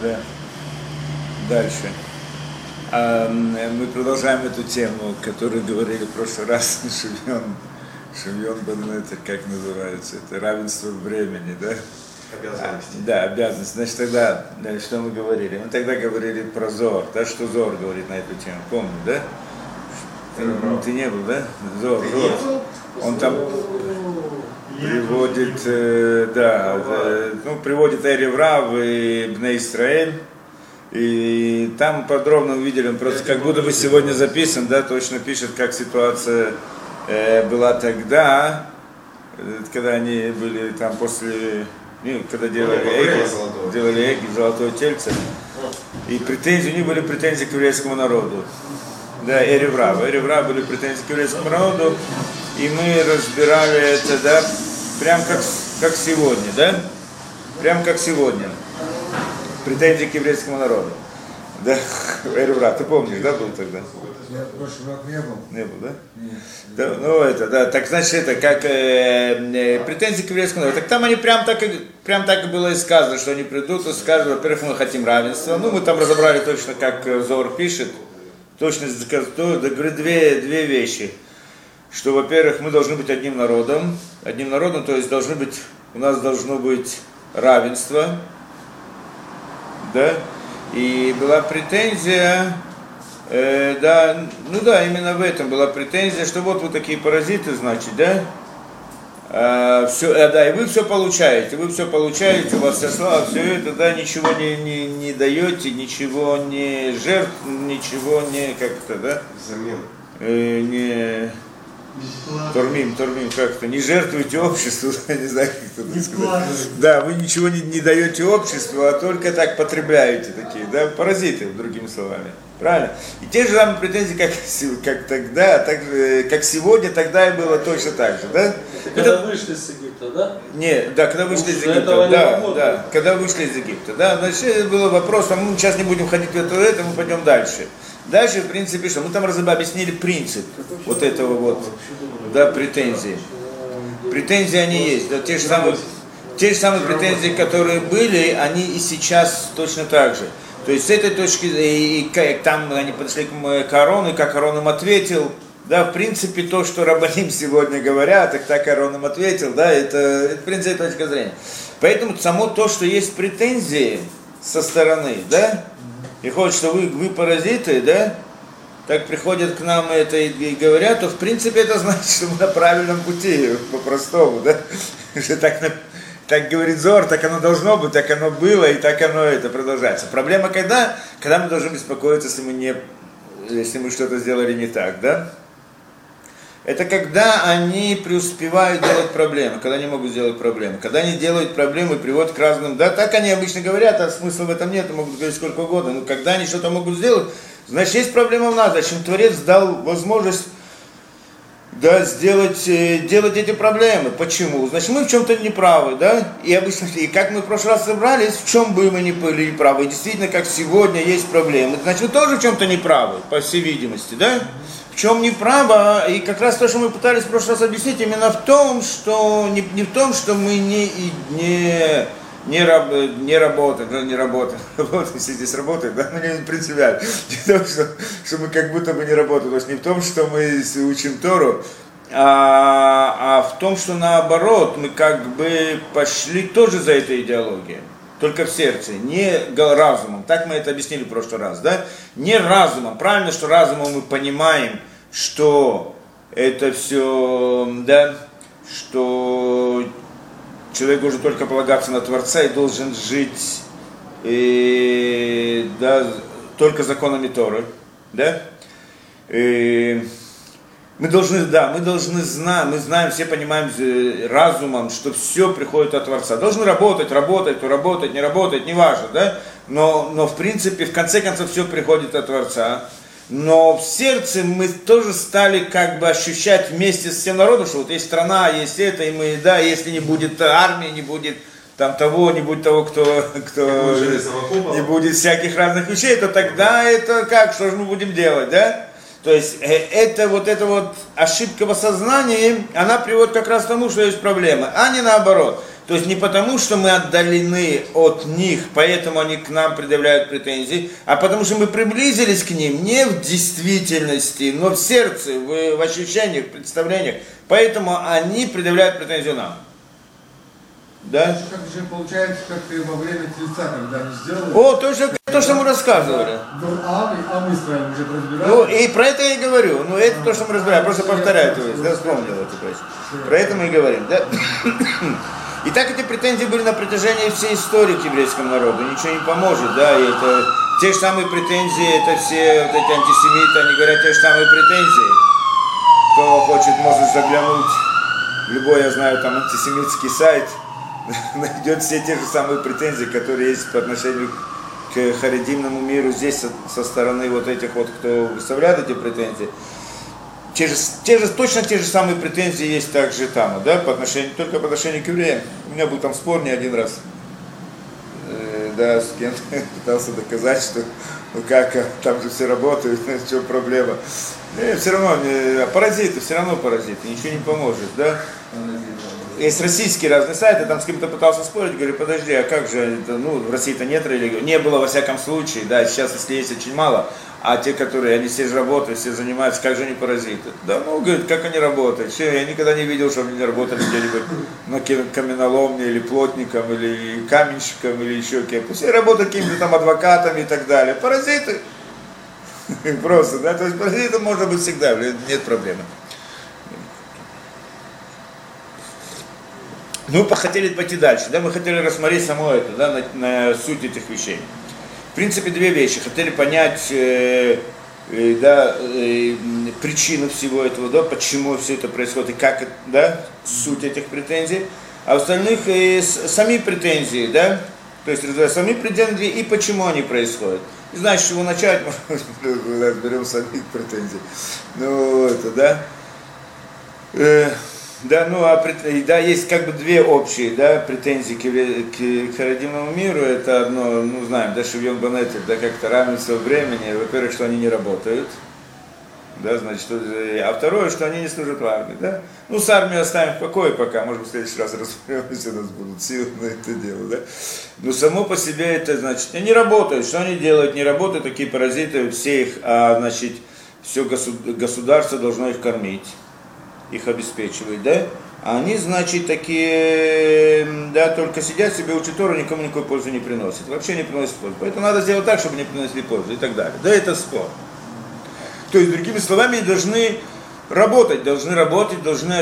Да. Дальше. Мы продолжаем эту тему, которую говорили в прошлый раз, Шимьон бен, это как называется, это равенство времени, да? Обязанности. Да, обязанности. Значит, тогда, что мы говорили? Мы тогда говорили про Зор, да, что Зор говорит на эту тему, помню, да? Ты не был, да? Зор. Он там приводит, приводит Эреврав и Бней Исраэль. И там подробно увидели, он просто как будто бы сегодня записан, да, точно пишет, как ситуация была тогда, когда они были там после, когда делали эги, золотое тельце. И претензии, у них были претензии к еврейскому народу. Да, Эреврав были претензии к еврейскому народу, и мы разбирали это, да, прям как сегодня, да, прям как сегодня. Претензии к еврейскому народу. Да, Эреврав, ты помнишь, да, был тогда? Я в прошлый раз не был. Не был, да? Нет. Да, ну это, да, так значит это как претензии к еврейскому народу. Так там они прям так и было и сказано, что они придут и скажут, во-первых, мы хотим равенства. Ну, мы там разобрали точно, как Зор пишет. Точно говорит две вещи. Что, во-первых, мы должны быть одним народом, то есть у нас должно быть равенство. Да? И была претензия, именно в этом была претензия, что вот вы такие паразиты, значит, да? И вы все получаете, у вас вся слава, все это, да, ничего не даете, ничего не жертв, ничего не как-то, да? Взамен. Не Тормим, как-то, не жертвуете обществу, я не знаю, как это сказать. Да, вы ничего не даете обществу, а только так потребляете такие, да, паразиты, другими словами. Правильно? И те же самые претензии, как тогда, как сегодня, тогда и было точно так же, да? Когда вышли из Египта, да? Нет, да, когда вышли из Египта, когда вышли из Египта, да, значит, был вопрос, мы сейчас не будем ходить в это, мы пойдем дальше. Дальше, в принципе, что? Мы там объяснили принцип вот этого вот, да, претензий. Претензии они есть, да, те же самые претензии, которые были, они и сейчас точно так же. То есть с этой точки, и там они подошли к Аарону, и как Аарон им ответил, да, в принципе, то, что рабаним сегодня говорят, так Аарон им ответил, да, это в принципе точка зрения. Поэтому само то, что есть претензии со стороны, да, и хоть что вы паразиты, да, так приходят к нам это и говорят, то в принципе это значит, что мы на правильном пути, по-простому, да, что так говорит Зор, так оно должно быть, так оно было, и так оно это продолжается. Проблема когда мы должны беспокоиться, если мы что-то сделали не так, да? Это когда они преуспевают делать проблемы, когда они могут сделать проблемы. Когда они делают проблемы, приводят к разным, да, так они обычно говорят, а смысла в этом нет, могут говорить сколько угодно, но когда они что-то могут сделать, значит есть проблема в нас, зачем Творец дал возможность, да, делать эти проблемы. Почему? Значит, мы в чем-то неправы, да? И обычно, и как мы в прошлый раз собрались, в чем бы мы ни были неправы, и действительно, как сегодня есть проблемы, значит, вы тоже в чем-то неправы, по всей видимости, да? В чем неправо, и как раз то, что мы пытались в прошлый раз объяснить, именно в том, что не в том, что мы не работаем, если здесь работает, да, но не принципиально. Не в том, что мы как будто бы не работаем, то есть не в том, что мы учим Тору, а в том, что наоборот, мы как бы пошли тоже за этой идеологией, только в сердце, не разумом. Так мы это объяснили в прошлый раз, да? Не разумом. Правильно, что разумом мы понимаем, что это все, да, что человек должен только полагаться на Творца и должен жить, да, только законами Торы, да? Мы должны знать, мы знаем, все понимаем разумом, что все приходит от Творца. Должны работать, не работать, неважно, да? Но в принципе, в конце концов, все приходит от Творца. Но в сердце мы тоже стали как бы ощущать вместе с всем народом, что вот есть страна, есть это, и мы, да, если не будет армии, не будет там того, не будет того, кто не будет всяких разных вещей, то тогда это как, что же мы будем делать, да? То есть эта вот ошибка в осознании, она приводит как раз к тому, что есть проблема, а не наоборот. То есть не потому, что мы отдалены от них, поэтому они к нам предъявляют претензии, а потому что мы приблизились к ним не в действительности, но в сердце, в ощущениях, в представлениях. Поэтому они предъявляют претензию нам. Да? Как же получается, как ты во время тельца, когда они сделали. О, то, что мы рассказывали. А мы с вами уже разбирали. Ну, и про это я и говорю. Ну, это то, что мы разбираем. Просто повторяю, то есть, да, вспомнил это, то есть. Про это мы и говорим, да? И так эти претензии были на протяжении всей истории к еврейскому народу. Ничего не поможет, да, и это те же самые претензии, это все вот эти антисемиты, они говорят те же самые претензии. Кто хочет, может заглянуть в любой, я знаю, там антисемитский сайт, найдет все те же самые претензии, которые есть по отношению к харидимному миру здесь со стороны вот этих вот, кто выставляет эти претензии. Точно те же самые претензии есть также там, да, только по отношению к евреям. У меня был там спор не один раз, да, с кем пытался доказать, что ну как, там же все работают, в чем проблема. Все равно, паразиты, все равно паразиты, ничего не поможет, да. Есть российские разные сайты, там с кем-то пытался спорить, говорю, подожди, а как же, это, ну, в России-то нет религии, не было во всяком случае, да, сейчас, если есть, очень мало, а те, которые, они все же работают, все занимаются, как же они паразиты? Да, ну, говорит, как они работают? Все, я никогда не видел, чтобы они не работали где-нибудь на каменоломне, или плотником, или каменщиком, или еще кем-то. Все работают какими-то там адвокатами и так далее. Паразиты. Просто, да, то есть паразитом можно быть всегда, нет проблемы. Мы хотели пойти дальше, да, мы хотели рассмотреть само это, да, на суть этих вещей. В принципе, две вещи. Хотели понять причину всего этого, да, почему все это происходит и как, да, суть этих претензий. А в остальных сами претензии, да, то есть сами претензии и почему они происходят. Не знаю, с чего начать, может, разберем самих претензий. Ну, это, да. Да, ну, да, есть как бы две общие, да, претензии к харидимному миру. Это одно, ну, знаем, да, шевьон банетель, да, как-то равенство времени. Во-первых, что они не работают, да, значит, а второе, что они не служат в армии, да. Ну, с армией оставим в покое пока, может быть, в следующий раз разберем, если у нас будут силы на это дело, да. Но само по себе это, значит, они работают. Что они делают? Не работают такие паразиты, все их, значит, все государство должно их кормить, их обеспечивать, да, а они, значит, такие, да, только сидят себе, учат Тору, никому никакой пользы не приносят, вообще не приносят пользу, поэтому надо сделать так, чтобы не приносили пользу и так далее, да, это спор. То есть, другими словами, должны работать, должны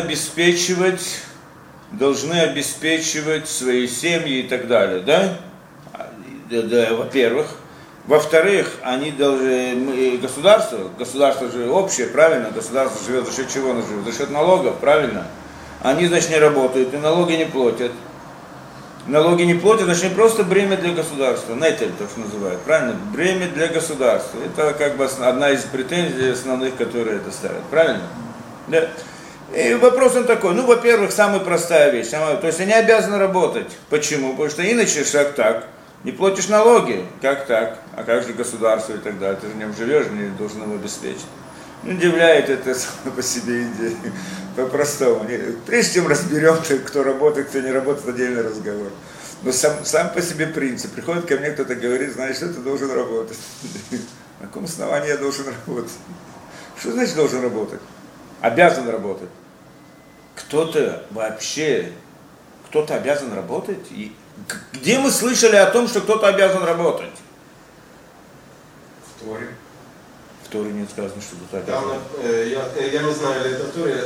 обеспечивать свои семьи и так далее, да, во-первых. Во-вторых, они должны, государство же общее, правильно, государство живет за счет чего оно живет? За счет налогов, правильно? Они, значит, не работают и налоги не платят. Налоги не платят, значит, не просто бремя для государства, нетель, то, что называют, правильно? Бремя для государства. Это как бы одна из претензий основных, которые это ставят, правильно? Да. И вопрос он такой, ну, во-первых, самая простая вещь, то есть они обязаны работать. Почему? Потому что иначе шаг так. Не платишь налоги, как так? А как же государство и так далее? Ты же в нем живешь, не должен его обеспечить. Не удивляет это само по себе идея, по-простому. Прежде чем разберем, кто работает, кто не работает, отдельный разговор. Но сам по себе принцип. Приходит ко мне кто-то говорит, знаешь, что ты должен работать. На каком основании я должен работать? Что значит должен работать? Обязан работать. Кто-то обязан работать? Где мы слышали о том, что кто-то обязан работать? В Торе. В Торе нет сказано, что кто-то обязан. Я не знаю, ли это в Торе.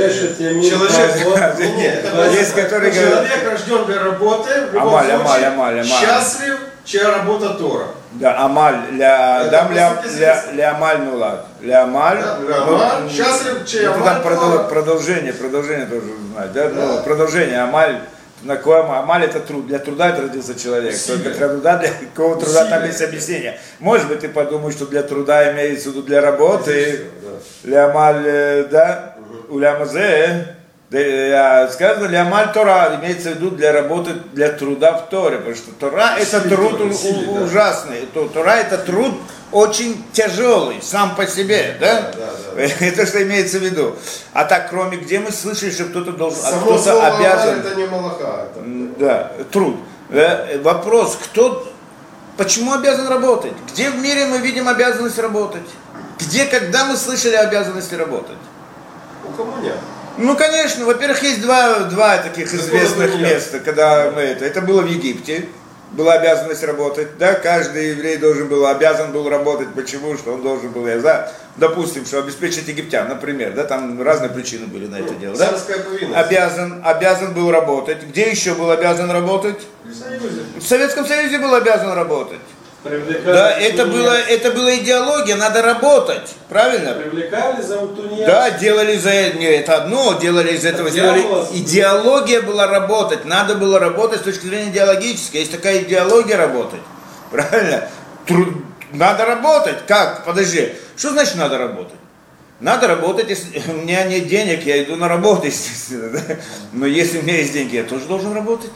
Человек рожден для работы, в любом случае, счастлив, чья работа Тора. Да, амаль, ля амаль нулад. Ля амаль, счастлив, чья работа Тора. Продолжение тоже знать, да? Ну, продолжение, амаль. Амаль это труд, для труда это родился человек, только для труда, для какого труда там есть объяснение. Может быть, ты подумаешь, что для труда имеется в виду для работы, для амаль, да, у лямазе, сказано для амаль Тора, имеется в виду для работы, для труда в Торе, потому что Тора это труд ужасный, Тора это труд очень тяжелый сам по себе, да? Это что имеется в виду. А так, кроме где мы слышали, что кто-то должен, кто-то обязан. Это не малаха. Да, труд. Вопрос, почему обязан работать? Где в мире мы видим обязанность работать? Где, когда мы слышали обязанности работать? У кого нет? Ну, конечно, во-первых, есть два таких известных места, когда это было в Египте. Была обязанность работать, да, каждый еврей обязан был работать, почему, что он должен был, допустим, что обеспечить египтян, например, да, там разные причины были на это дело, да, обязан был работать, где еще был обязан работать? В Советском Союзе был обязан работать. Да, это была идеология, надо работать, правильно? Привлекали за тунеядцев. Да, делали это одно, делали из этого, идеология была работать, надо было работать с точки зрения идеологической, есть такая идеология работать, правильно? Надо работать, как? Подожди, что значит надо работать? Надо работать, если у меня нет денег, я иду на работу, естественно, да? Но если у меня есть деньги, я тоже должен работать.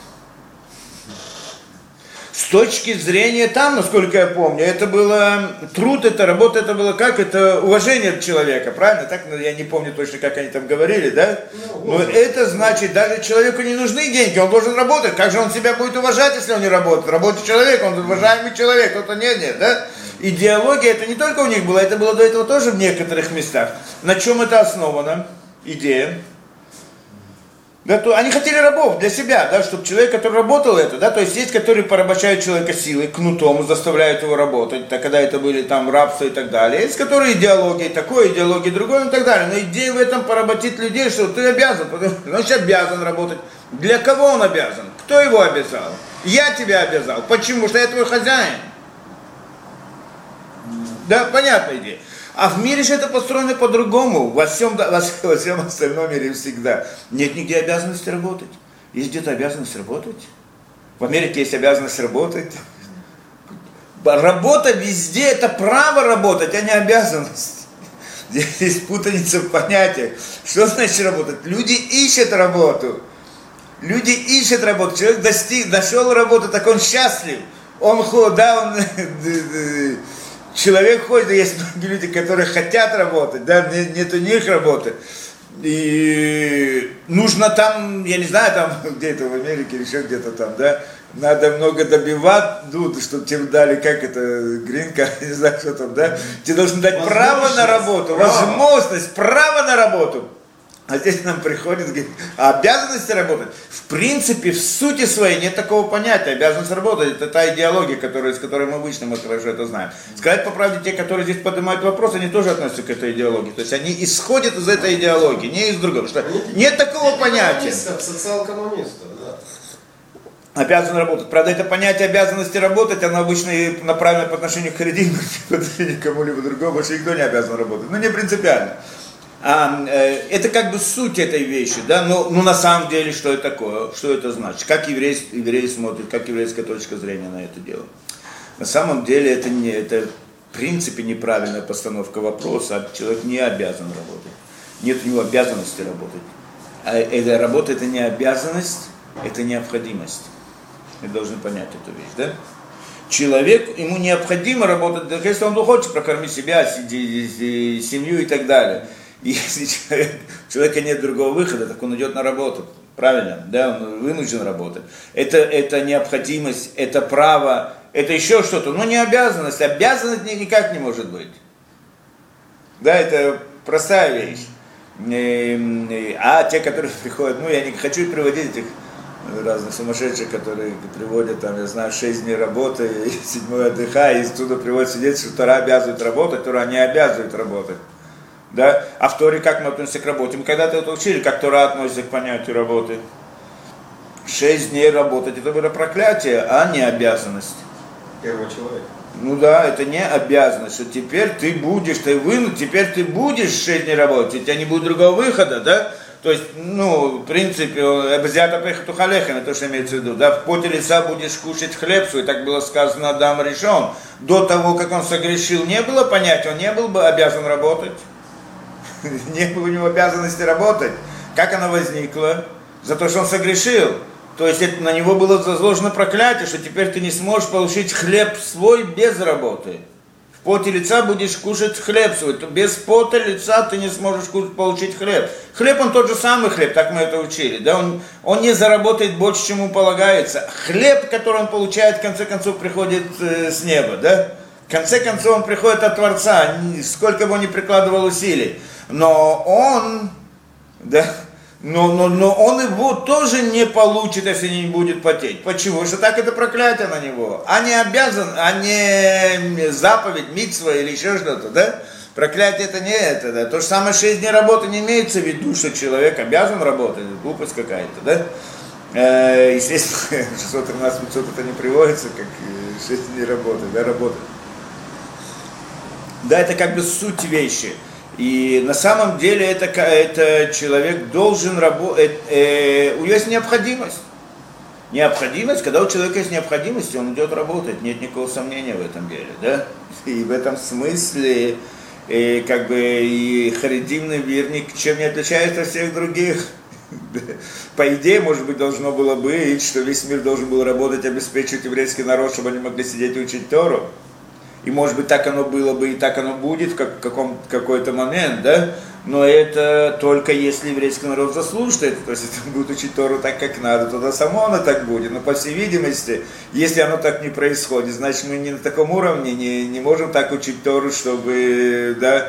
С точки зрения там, насколько я помню, это было труд, это работа, это было как? Это уважение человека, правильно? Так, я не помню точно, как они там говорили, да? Но это значит, даже человеку не нужны деньги, он должен работать. Как же он себя будет уважать, если он не работает? Рабочий человек, он уважаемый человек, кто-то нет, да? Идеология, это не только у них была, это было до этого тоже в некоторых местах. На чем это основано? Идея. Да, они хотели рабов для себя, да, чтобы человек, который работал это, да, то есть которые порабощают человека силой, кнутом, заставляют его работать, так, когда это были там рабство и так далее. Есть которые идеологии такой, идеологии другой и так далее. Но идея в этом поработить людей, что ты обязан, потому что он сейчас обязан работать. Для кого он обязан? Кто его обязал? Я тебя обязал. Почему? Что я твой хозяин. Да, понятная идея. А в мире же это построено по-другому. Во всем остальном мире всегда. Нет нигде обязанности работать. Есть где-то обязанность работать. В Америке есть обязанность работать. Работа везде это право работать, а не обязанность. Здесь есть путаница в понятиях. Что значит работать? Люди ищут работу. Люди ищут работу. Человек нашел работу, так он счастлив. Человек ходит, есть многие люди, которые хотят работать, да, нет у них работы. И нужно там, я не знаю, там где-то в Америке или еще где-то там, да, надо много добивать, чтобы тебе дали, как это, гринка, не знаю, что там, да. Тебе должны дать право на работу, возможность, право на работу. А здесь нам приходит, говорит, обязанность работать. В принципе, в сути своей нет такого понятия. Обязанность работать, это та идеология, с которой мы обычно хорошо это знаем. Сказать по правде, те, которые здесь поднимают вопрос, они тоже относятся к этой идеологии. То есть они исходят из этой идеологии, не из другого. Что нет такого понятия. Социал-коммунистов, да. Обязан работать. Правда, это понятие обязанности работать, оно обычно направлено по отношению к харидиму, по отношению к кому-либо другому, больше никто не обязан работать. Но не принципиально. Это как бы суть этой вещи, да, но на самом деле что это такое, что это значит, как евреи смотрят, как еврейская точка зрения на это дело. На самом деле это в принципе неправильная постановка вопроса, а человек не обязан работать, нет у него обязанности работать. А эта работа это не обязанность, это необходимость. Вы должны понять эту вещь, да? Человек, ему необходимо работать, если он хочет прокормить себя, семью и так далее. Если у человека нет другого выхода, так он идет на работу, правильно, да, он вынужден работать. Это необходимость, это право, это еще что-то, но не обязанность, обязанность никак не может быть. Да, это простая вещь. А те, которые приходят, я не хочу приводить этих разных сумасшедших, которые приводят, там, я знаю, 6 дней работы, и 7 отдыха, и оттуда приводят свидетельство, что Тора обязывает работать, Тора не обязывает работать. Да? А в Торе как мы относимся к работе? Мы когда-то это учили, как Тора относится к понятию работы. 6 дней работать, это было проклятие, а не обязанность. Первого человека. Ну да, это не обязанность, что теперь ты будешь, теперь ты будешь 6 дней работать, у тебя не будет другого выхода, да? То есть, в принципе, обезьята поехать ухалехами, то, что имеется в виду, да, в поте лица будешь кушать хлеб свой, так было сказано Адам решен. До того, как он согрешил, не было понятия, он не был бы обязан работать. Не было у него обязанности работать. Как она возникла? За то, что он согрешил. То есть на него было возложено проклятие, что теперь ты не сможешь получить хлеб свой без работы. поте лица будешь кушать хлеб свой. Без пота лица ты не сможешь получить хлеб. Хлеб, он тот же самый хлеб, так мы это учили. Да? Он не заработает больше, чем ему полагается. Хлеб, который он получает, в конце концов, приходит с неба. Да? В конце концов, он приходит от Творца, сколько бы он ни прикладывал усилий. Но он... Да, но он его тоже не получит, если не будет потеть. Почему? Потому что так это проклятие на него. А не обязан, а не заповедь, мицва или еще что-то, да? Проклятие это не это, да? То же самое 6 дней работы не имеется в виду, что человек обязан работать, глупость какая-то, да? Естественно, 613 500 это не приводится, как 6 дней работы, да, работать. Да, это как бы суть вещи. И на самом деле это человек должен работать, у него есть необходимость. Необходимость, когда у человека есть необходимость, он идет работать, нет никакого сомнения в этом деле, да? И в этом смысле, как бы, и харидимный мир ничем не отличается от всех других. По идее, может быть, должно было быть, что весь мир должен был работать, обеспечивать еврейский народ, чтобы они могли сидеть и учить Тору. И может быть так оно было бы и так оно будет в какой-то момент, да? Но это только если еврейский народ заслужит это, то есть если он будет учить Тору так, как надо, тогда само оно так будет. Но по всей видимости, если оно так не происходит, значит мы не на таком уровне, не можем так учить Тору, чтобы, да,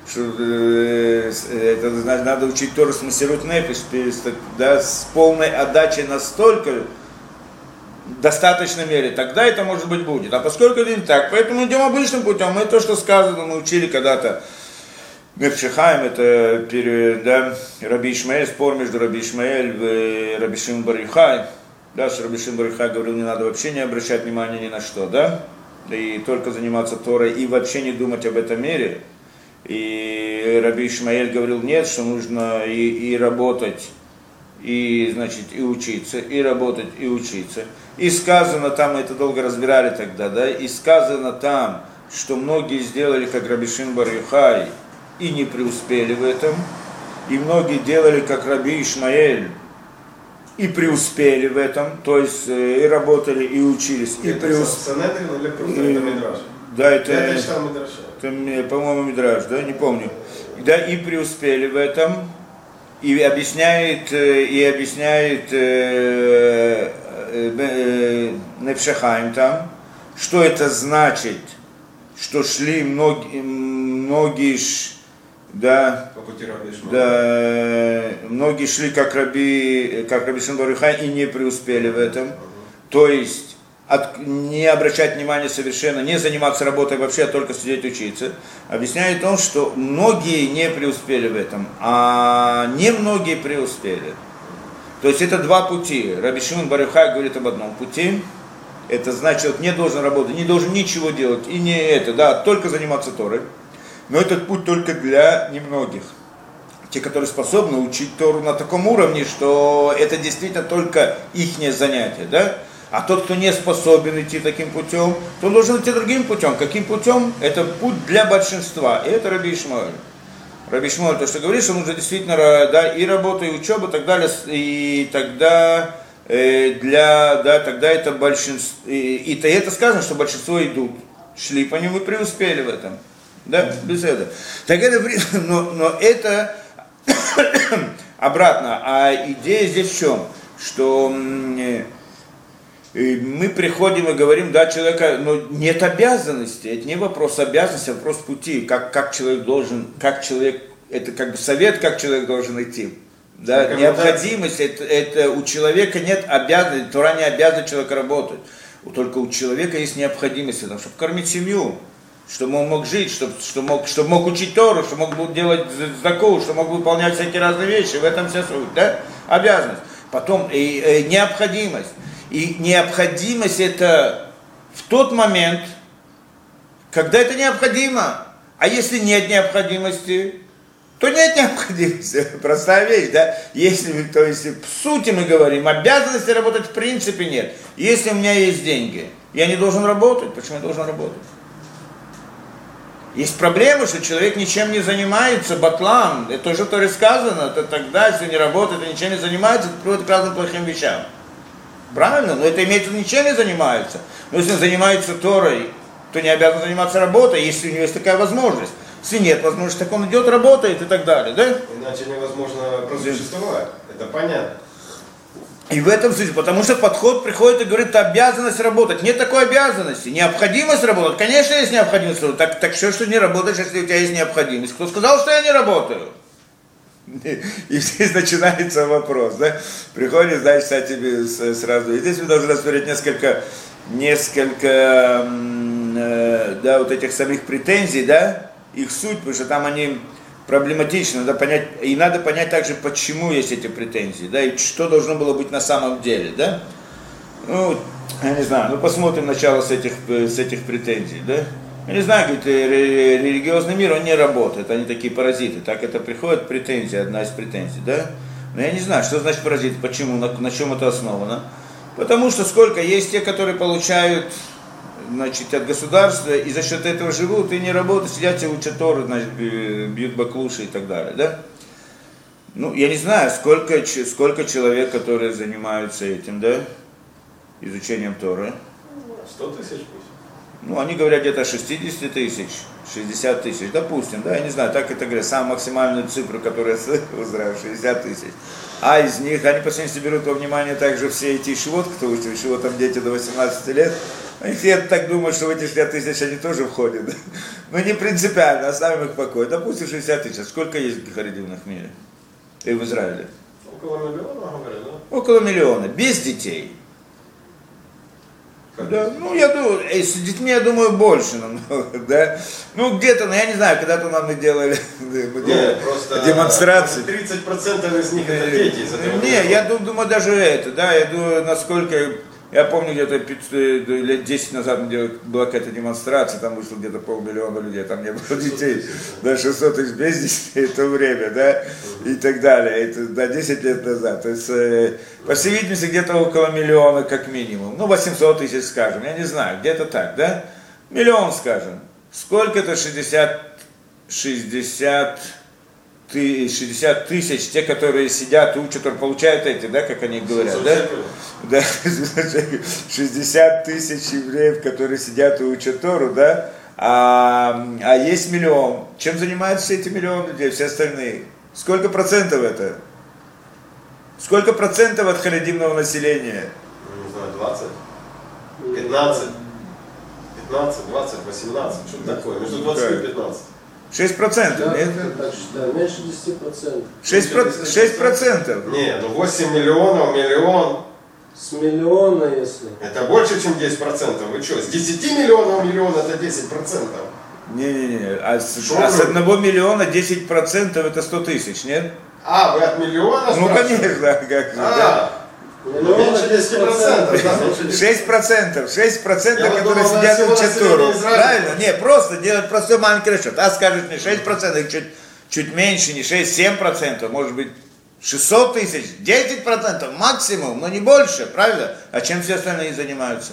это значит, надо учить Тору с масирут нефиш, да, с полной отдачей настолько, в достаточной мере, тогда это может быть будет. А поскольку это не так, поэтому идем обычным путем. Мы то, что сказано, мы учили когда-то Мепшихаем, это да, Раби Ишмаэль, спор между Раби Ишмаэль и Раби Шимон бар Йохай. Да, что Раби Шимон бар Йохай говорил, не надо вообще не обращать внимания ни на что, да, и только заниматься Торой и вообще не думать об этом мире. И Раби Ишмаэль говорил, нет, что нужно и работать, и, значит, и учиться, и работать, и учиться. И сказано там, мы это долго разбирали тогда, да, и сказано там, что многие сделали, как Раби Шимон бар Йохай, и не преуспели в этом, и многие делали, как Раби Ишмаэль, и преуспели в этом, то есть и работали, и учились, и преуспели. Да, это по-моему, Мидраш, да, не помню. Да, и преуспели в этом, и объясняет Нефшахаим там, что это значит, что шли многие многие шли как Раби Шимон бар Йохай и не преуспели в этом, то есть не обращать внимания совершенно, не заниматься работой вообще, а только сидеть учиться, объясняет он, что многие не преуспели в этом, а не многие преуспели. То есть это два пути. Раби Шимон бар Йохай говорит об одном пути, это значит, не должен работать, не должен ничего делать, и не это, да, только заниматься Торой. Но этот путь только для немногих. Те, которые способны учить Тору на таком уровне, что это действительно только ихнее занятие, да? А тот, кто не способен идти таким путем, то он должен идти другим путем. Каким путем? Это путь для большинства. И это Раби Ишмаэль. Раби Ишмаэль, то, что говорит, что нужно действительно, да, и работа, и учеба, и так далее, и тогда тогда это большинство, и это сказано, что большинство идут, шли по нему и преуспели в этом. Да, без этого. Так это, но это обратно. А идея здесь в чем? Что мы приходим и говорим, да, человека, но нет обязанности, это не вопрос обязанности, а вопрос пути, как человек должен, это как бы совет, как человек должен идти. Да, необходимость, это у человека нет обязанности, Тора не обязывает человека работать. Только у человека есть необходимость, чтобы кормить семью, чтобы он мог жить, чтобы мог учить Тору, чтобы мог делать заку, чтобы мог выполнять всякие разные вещи. В этом вся суть, да? Обязанность. Потом необходимость. И необходимость это в тот момент, когда это необходимо. А если нет необходимости, то нет необходимости. Простая вещь, да? То есть в сути мы говорим, обязанности работать в принципе нет. Если у меня есть деньги, я не должен работать. Почему я должен работать? Есть проблема, что человек ничем не занимается, батлам, это тоже в Торе сказано, то тогда, если не работает и ничем не занимается, это приводит к разным плохим вещам. Правильно? Но это имеется в виду, ничем не занимается. Но если он занимается Торой, кто не обязан заниматься работой, если у него есть такая возможность. Если нет возможности, так он идет, работает и так далее, да? Иначе невозможно просуществовать, это понятно. И в этом смысле, потому что подход приходит и говорит, обязанность работать. Нет такой обязанности. Необходимость работать. Конечно, есть необходимость работать. Так что не работаешь, если у тебя есть необходимость? Кто сказал, что я не работаю? И здесь начинается вопрос, да? Приходит, значит, кстати, сразу. И здесь мы должны рассмотреть несколько да, вот этих самих претензий, да, их суть, потому что там они проблематичны, надо понять, и надо понять также, почему есть эти претензии, да, и что должно было быть на самом деле, да. Ну, я не знаю, ну посмотрим начало с этих претензий, да. Я не знаю, говорит, религиозный мир, он не работает, они такие паразиты, так это приходит претензия, одна из претензий, да. Но я не знаю, что значит паразит, почему, на чем это основано. Потому что сколько есть те, которые получают, значит, от государства и за счет этого живут и не работают, сидят и учат Тору, значит, бьют баклуши и так далее, да? Ну, я не знаю, сколько человек, которые занимаются этим, да, изучением Торы. 100 тысяч пусть. Ну, они говорят где-то 60 тысяч, 60 тысяч, допустим, да, я не знаю, так это говорят, самую максимальную цифру, которую я слышал, 60 тысяч. А из них, они по сути берут во внимание также все эти шивот, кто учит, шивот там дети до 18 лет, я так думаю, что в эти 60 тысяч они тоже входят, но не принципиально, оставим их в покое, допустим 60 тысяч, сколько есть харидимных в мире и в Израиле? Около миллиона, говорят, да? Около миллиона, без детей. Да, ну, я думаю, с детьми, я думаю, больше намного, да. Ну, где-то, ну, я не знаю, когда-то нам мы делали демонстрации. 30% из них это дети. Не, я думаю, даже это, да, я думаю, насколько, я помню, где-то лет 10 назад была какая-то демонстрация, там вышло где-то 500 000 людей, там не было детей, да, 600 тысяч без детей, это время, да, и так далее, это, да, 10 лет назад, то есть, по всей видимости, где-то около миллиона, как минимум, ну, 800 тысяч, скажем, я не знаю, где-то так, да, миллион, скажем, сколько это 60 тысяч, те, которые сидят, учат, получают эти, да, как они говорят, да? Да, 60 тысяч евреев, которые сидят и учат Тору, да? А есть миллион. Чем занимаются все эти миллионы людей, все остальные? Сколько процентов это? Сколько процентов от харидимного населения? Не знаю, 20, 15, 15, 20, 18, что-то такое, между 20 и 15. 6%, да, нет? Так считаю, меньше 10%. 6%? Не, ну 8 миллионов, миллион. С миллиона, если. Это больше, чем 10%. Вы что, с 10 миллионов миллион это 10%? Не-не-не, а с 1 миллиона 10% это 100 тысяч, нет? А, вы от миллиона Ну, спрашиваете? конечно, как же, да. Миллион Меньше 10%. 6%, которые думал, сидят всего в Чатуру. населения Израиля. Правильно? Не, просто делать простой маленький расчет. А скажет мне 6%, чуть меньше, не 6, 7%, может быть 600 тысяч, 10% максимум, но не больше, правильно? А чем все остальные занимаются?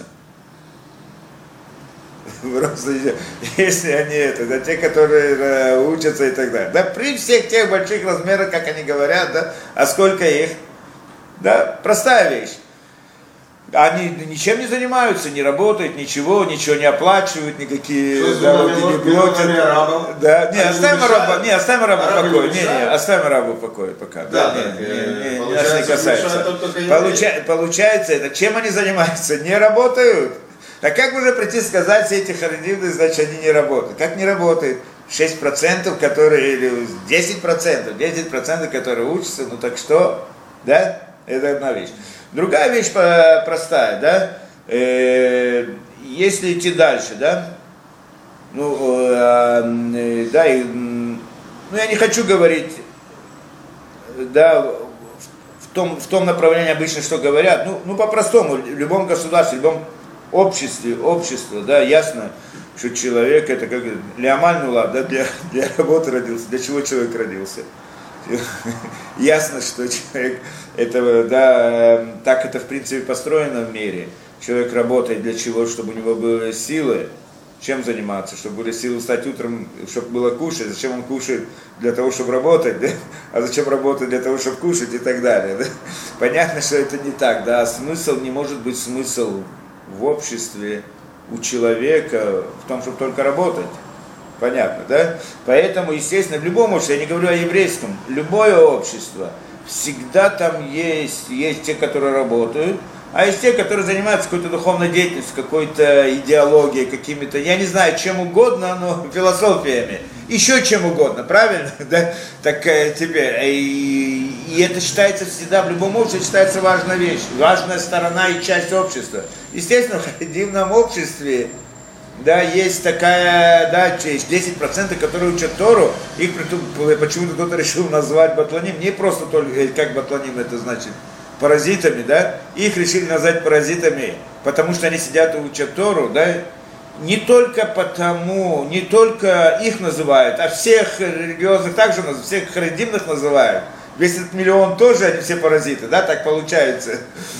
Просто, если они это, да, те, которые учатся и так далее. Да, при всех тех больших размерах, как они говорят, да, а сколько их? Да, простая вещь. Они ничем не занимаются, не работают, ничего не оплачивают, никакие дороги не платят. Да, не, оставим арабу в покое. Не, оставим арабу в покое пока. Да, нас не касается. Получается это, чем они занимаются? Не работают. А как можно прийти и сказать, все эти харидимы, значит, они не работают? Как не работают? 6%, которые, или 10%, которые учатся, ну так что, да? Это одна вещь. Другая вещь простая, да, если идти дальше, да, ну, да, ну, я не хочу говорить, да, в том направлении обычно, что говорят, ну по-простому, в любом государстве, в любом обществе, да, ясно, что человек, это как Леомаль Нулав, да, для работы родился, для чего человек родился. Ясно, что человек, это, да, так это в принципе построено в мире. Человек работает для чего? Чтобы у него были силы. Чем заниматься? Чтобы были силы встать утром, чтобы было кушать. Зачем он кушает? Для того, чтобы работать, да? А зачем работать? Для того, чтобы кушать и так далее, да? Понятно, что это не так, да? Смысл, не может быть смысл в обществе у человека в том, чтобы только работать. Понятно, да? Поэтому, естественно, в любом обществе, я не говорю о еврейском, любое общество, всегда там есть те, которые работают, а есть те, которые занимаются какой-то духовной деятельностью, какой-то идеологией, какими-то, я не знаю, чем угодно, но философиями, еще чем угодно, правильно? Да? Так теперь, и это считается всегда, в любом обществе считается важная вещь, важная сторона и часть общества. Естественно, в харидимном обществе, да, есть такая, да, 10%, которые учат Тору, их почему-то кто-то решил назвать батланим, не просто только, как батланим это значит, паразитами, да, их решили назвать паразитами, потому что они сидят и учат Тору, да, не только их называют, а всех религиозных также называют, всех харидимных называют, весь этот миллион тоже, они все паразиты, да, так получается,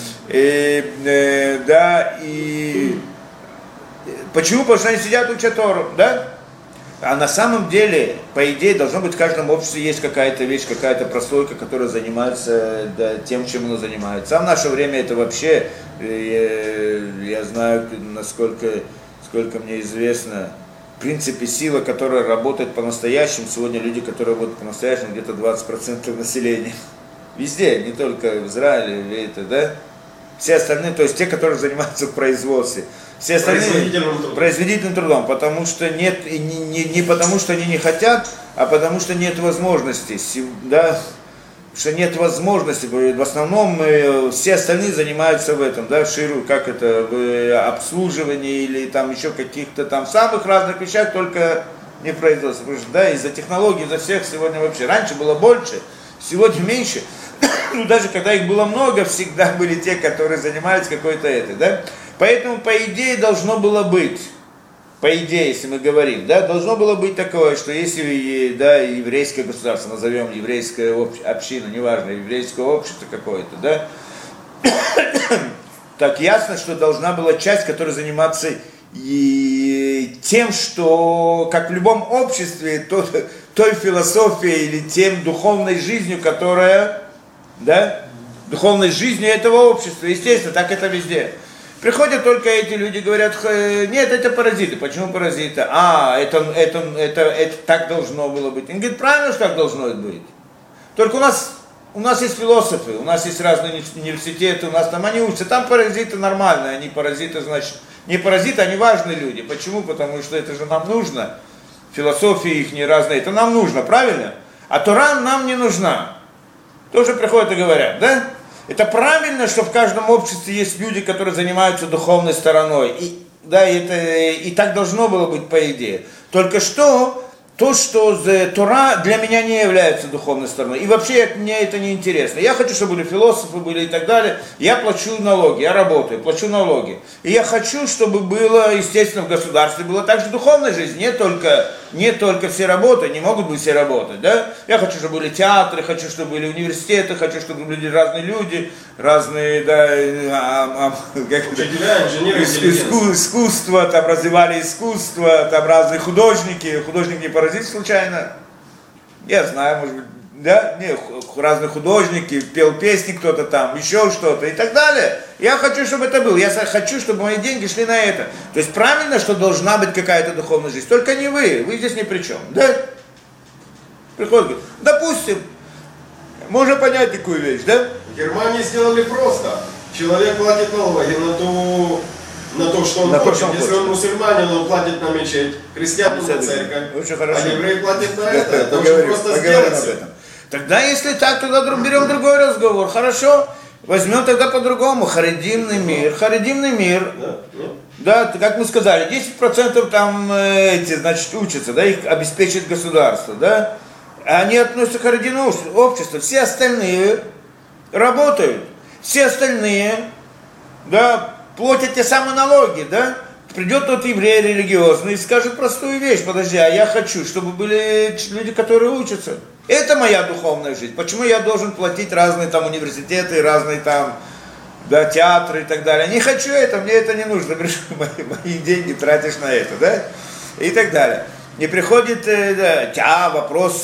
да, и почему? Потому что они сидят и учат Тору, да? А на самом деле, по идее, должно быть в каждом обществе есть какая-то вещь, какая-то прослойка, которая занимается тем, чем она занимается. А в наше время это вообще, я знаю, сколько мне известно, в принципе, сила, которая работает по-настоящему, сегодня люди, которые работают по-настоящему, где-то 20% населения. Везде, не только в Израиле, это, да? Все остальные, то есть те, которые занимаются в производстве. Все остальные производительным трудом, потому что нет, не потому что они не хотят, а потому что нет возможности, да, что нет возможности, в основном все остальные занимаются в этом, да, в ширу, как это, в обслуживании или там еще каких-то там самых разных вещах, только не в производстве, потому что, да, из-за технологий, из-за всех сегодня вообще, раньше было больше, сегодня меньше, ну даже когда их было много, всегда были те, которые занимались какой-то этой, да. Поэтому, по идее, должно было быть, по идее, если мы говорим, да, должно было быть такое, что если, да, еврейское государство, назовем еврейская община, неважно, еврейское общество какое-то, да, так ясно, что должна была часть, которая заниматься и тем, что, как в любом обществе, той философией или тем духовной жизнью, которая, да, духовной жизнью этого общества, естественно, так это везде. Приходят только эти люди, говорят, нет, это паразиты. Почему паразиты? Это так должно было быть. Они говорят, правильно, что так должно быть. Только у нас есть философы, у нас есть разные университеты, у нас там они учатся, там паразиты нормальные, они паразиты, значит, не паразиты, они важные люди. Почему? Потому что это же нам нужно. Философии их не разные, это нам нужно, правильно? А Тора нам не нужна. Тоже приходят и говорят, да? Это правильно, что в каждом обществе есть люди, которые занимаются духовной стороной. И так должно было быть, по идее. Только что, то, что Тора для меня не является духовной стороной. И вообще мне это не интересно. Я хочу, чтобы были философы, были и так далее. Я плачу налоги, я работаю, плачу налоги. И я хочу, чтобы было, естественно, в государстве была также духовная жизнь. Не только все работают, не могут быть все работать, да? Я хочу, чтобы были театры, хочу, чтобы были университеты, хочу, чтобы были разные люди, разные, да, искусство, там развивали искусство, там разные художники не паразит случайно? Я знаю, может быть, да, разные художники, пел песни кто-то там, еще что-то и так далее. Я хочу, чтобы это было, я хочу, чтобы мои деньги шли на это. То есть правильно, что должна быть какая-то духовная жизнь, только не вы здесь ни при чем, да? Приходит, говорит, допустим, можно понять такую вещь, да? В Германии сделали просто. Человек платит налоги на то, что он хочет. Если он мусульманин, он платит на мечеть, христианин на церковь, а еврей платит на это. Это очень просто сделать. Тогда, если так, тогда берем другой разговор. Хорошо, возьмем тогда по-другому. Харидимный мир. Да, как мы сказали, 10% там значит, учатся, да, их обеспечит государство, да. Они относятся к харидимному обществу. Все остальные работают. Все остальные, да, платят те самые налоги, да. Придет тот еврей религиозный и скажет простую вещь, подожди, а я хочу, чтобы были люди, которые учатся. Это моя духовная жизнь. Почему я должен платить разные там университеты, разные там, да, театры и так далее. Не хочу это, мне это не нужно. Мои деньги тратишь на это, да, и так далее. И приходит, вопрос,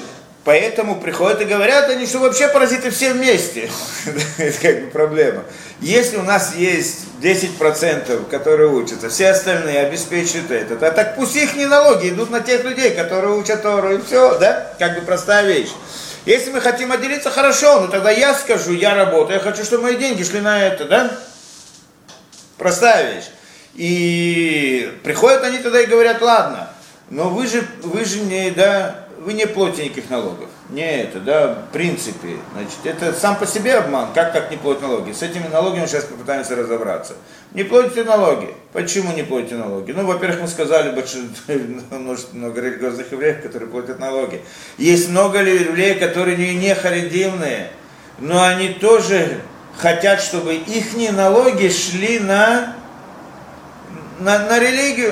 поэтому приходят и говорят они, что вообще паразиты все вместе. Это как бы проблема. Если у нас есть 10%, которые учатся, все остальные обеспечивают это, так пусть их налоги идут на тех людей, которые учат Тору, и все, да? Как бы простая вещь. Если мы хотим отделиться, хорошо, но тогда я скажу, я работаю, я хочу, чтобы мои деньги шли на это, да? Простая вещь. И приходят они тогда и говорят, ладно, но вы же не, да, вы не платите никаких налогов. Не это, да, в принципе. Значит, это сам по себе обман, как не платить налоги. С этими налогами мы сейчас попытаемся разобраться. Не платите налоги. Почему не платите налоги? Ну, во-первых, мы сказали, много религиозных евреев, которые платят налоги. Есть много евреев, которые не харидимные, но они тоже хотят, чтобы их налоги шли на религию.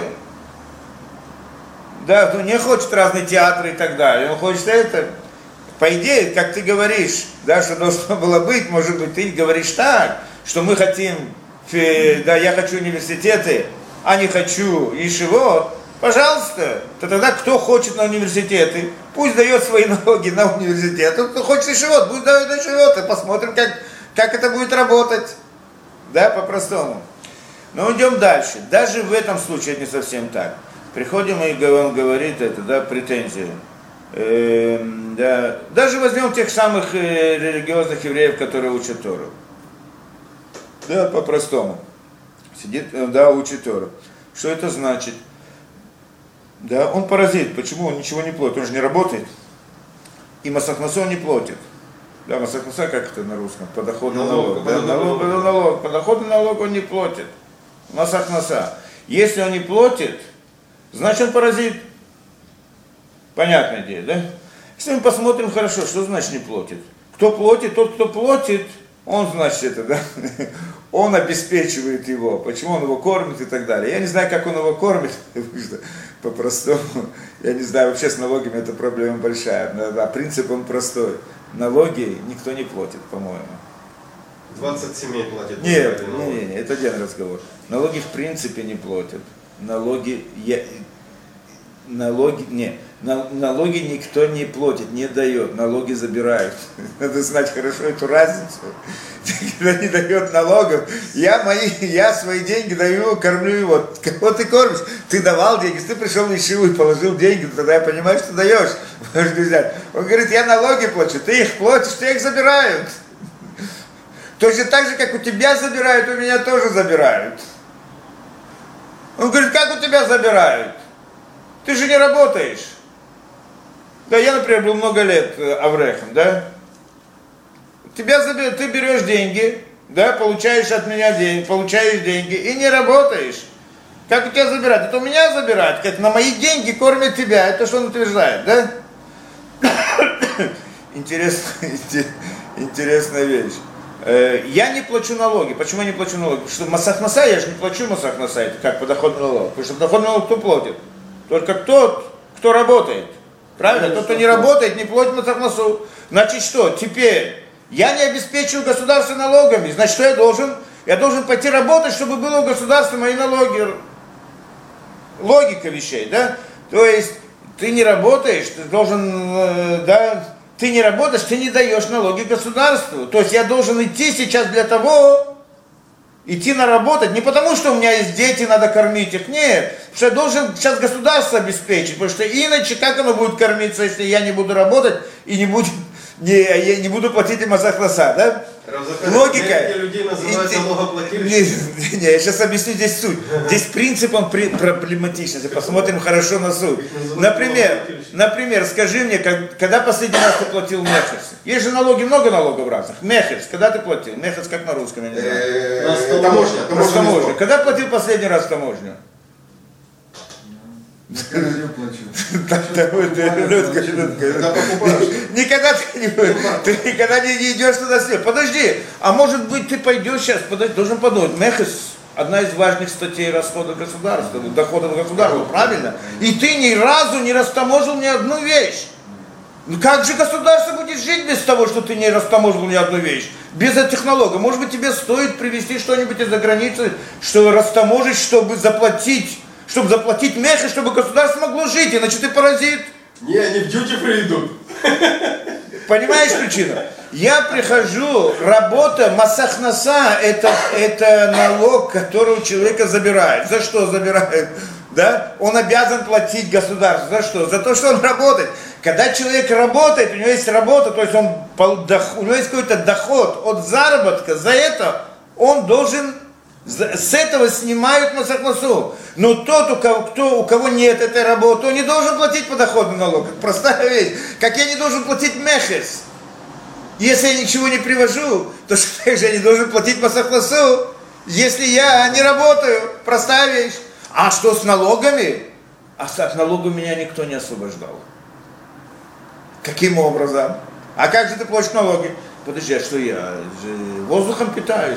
Да, он не хочет разные театры и так далее, он хочет это. По идее, как ты говоришь, да, что должно было быть, может быть, ты говоришь так, что мы хотим, да, я хочу университеты, а не хочу ешивот, пожалуйста, то тогда кто хочет на университеты, пусть дает свои налоги на университет, кто хочет ешивот, пусть дает ешивот, и посмотрим, как это будет работать, да, по-простому. Но идем дальше, даже в этом случае не совсем так. Приходим, и он говорит это, да, претензии. Да. Даже возьмем тех самых религиозных евреев, которые учат Тору. Да, по-простому. Сидит, да, учит Тору. Что это значит? Да, он паразит. Почему? Он ничего не платит. Он же не работает. И Масах Насо он не платит. Да, Масах Насо, как это на русском? Подоходный налог. Да, налог. Подоходный налог он не платит. Масах Насо. Если он не платит, значит он паразит. Понятная идея, да? Если мы посмотрим хорошо, что значит не платит? Кто платит? Тот, кто платит, он, значит, это, да? Он обеспечивает его. Почему он его кормит и так далее. Я не знаю, как он его кормит, по-простому. Я не знаю, вообще с налогами это проблема большая. Да, принцип он простой. Налоги никто не платит, по-моему. 20 семей платят. Нет, это один разговор. Налоги в принципе не платят. Налоги никто не платит, не дает, налоги забирают. Надо знать хорошо эту разницу. Когда не дает налогов, я свои деньги даю, кормлю его. Кого ты кормишь? Ты давал деньги, ты пришел в ешиву и положил деньги, тогда я понимаю, что даешь. Он говорит, я налоги плачу, ты их платишь, ты их забирают. Точно так же, как у тебя забирают, у меня тоже забирают. Он говорит, как у тебя забирают? Ты же не работаешь. Да, я, например, был много лет аврехом, да? Тебя забирают, ты берешь деньги, да, получаешь от меня деньги, получаешь деньги и не работаешь. Как у тебя забирают? Это у меня забирают, как на мои деньги кормят тебя, это что он утверждает, да? Интересная вещь. Я не плачу налоги. Почему я не плачу налоги? Потому что Масах Насо, я же не плачу Масах Насо, это как подоходный налог. Потому что подоходный налог кто платит? Только тот, кто работает. Правильно? Тот, кто не работает, не платит Масах Насо. Значит что? Теперь я не обеспечиваю государство налогами. Значит, что я должен? Я должен пойти работать, чтобы было у государства мои налоги. Логика вещей, да? То есть ты не работаешь, ты должен, да, ты не работаешь, ты не даешь налоги государству. То есть я должен идти сейчас для того, идти наработать, не потому что у меня есть дети, надо кормить их, нет, потому что я должен сейчас государство обеспечить, потому что иначе как оно будет кормиться, если я не буду работать и я не буду платить им Масах Насо, да? Логика. Людей называют налогоплательщиками. Не, я сейчас объясню здесь суть. Здесь принцип он проблематичен. Если посмотрим хорошо на суть. Например, скажи мне, когда последний раз ты платил мехерс? Есть же налоги, много налогов разных. Мехерс, когда ты платил? Мехерс как на русском, я не знаю. Таможня. Когда платил последний раз таможню? Я плачу. Никогда ты никогда не идешь туда след. Подожди, а может быть ты пойдешь сейчас, должен подумать, Мехес одна из важных статей расхода государства, доходов государства, правильно? И ты ни разу не растаможил ни одну вещь. Ну как же государство будет жить без того, что ты не растаможил ни одну вещь? Без этих налогов. Может быть тебе стоит привезти что-нибудь из-за границы, что растаможить, чтобы заплатить Мехес, чтобы государство могло жить, иначе ты паразит. Не, они в дьюти-фри идут. Понимаешь причину? Я прихожу, работа, масахнаса, это налог, который у человека забирают. За что забирают? Да? Он обязан платить государству. За что? За то, что он работает. Когда человек работает, у него есть работа, то есть у него есть какой-то доход от заработка, за это он должен, с этого снимают масахнасу. Но тот, у кого нет этой работы, он не должен платить подоходный налог. Простая вещь. Как я не должен платить мехес. Если я ничего не привожу, то что же я не должен платить масахнасу, если я не работаю? Простая вещь. А что с налогами? А от налогов меня никто не освобождал. Каким образом? А как же ты платишь налоги? Подожди, а что я же воздухом питаюсь?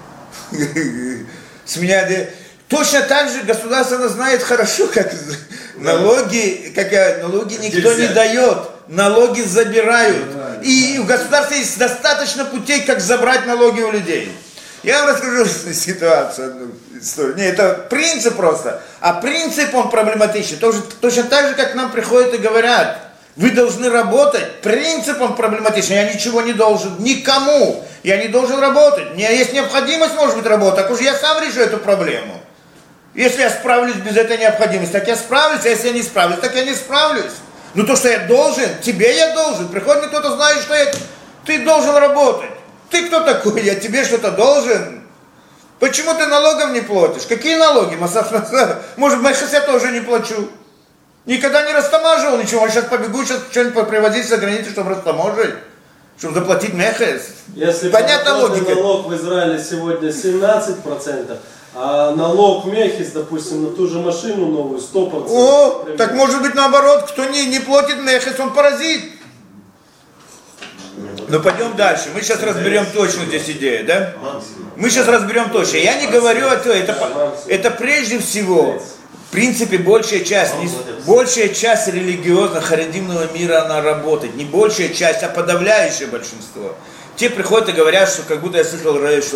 С меня... Точно так же государство знает хорошо, как налоги, налоги никто не дает, налоги забирают. И у государства есть достаточно путей, как забрать налоги у людей. Я вам расскажу ситуацию, одну историю. Не, это принцип просто. А принцип, он проблематичен. Точно так же, как нам приходят и говорят, вы должны работать. Принцип, он проблематичен. Я ничего не должен никому. Я не должен работать. У меня есть необходимость, может быть, работать. Так уж я сам решу эту проблему. Если я справлюсь без этой необходимости, так я справлюсь. А если я не справлюсь, так я не справлюсь. Но то, что я должен, тебе я должен. Приходит кто-то, знает, что ты должен работать. Ты кто такой? Я тебе что-то должен? Почему ты налогов не платишь? Какие налоги? Может, мехес я тоже не плачу. Никогда не растамаживал ничего. Сейчас побегу, сейчас что-нибудь привозить за границу, чтобы растаможить. Чтобы заплатить мехес. Если понятна логика. Налог в Израиле сегодня 17%, а налог мехес, допустим, на ту же машину новую 100%. О, примерно. так может быть наоборот, кто не платит мехес, он паразит. Но пойдем дальше. Мы сейчас разберем точно здесь идею, да? Мы сейчас разберем точно. Я не говорю о том, это прежде всего, в принципе, большая часть религиозного, харидимного мира, она работает. Не большая часть, а подавляющее большинство. Те приходят и говорят, что как будто я слышал, что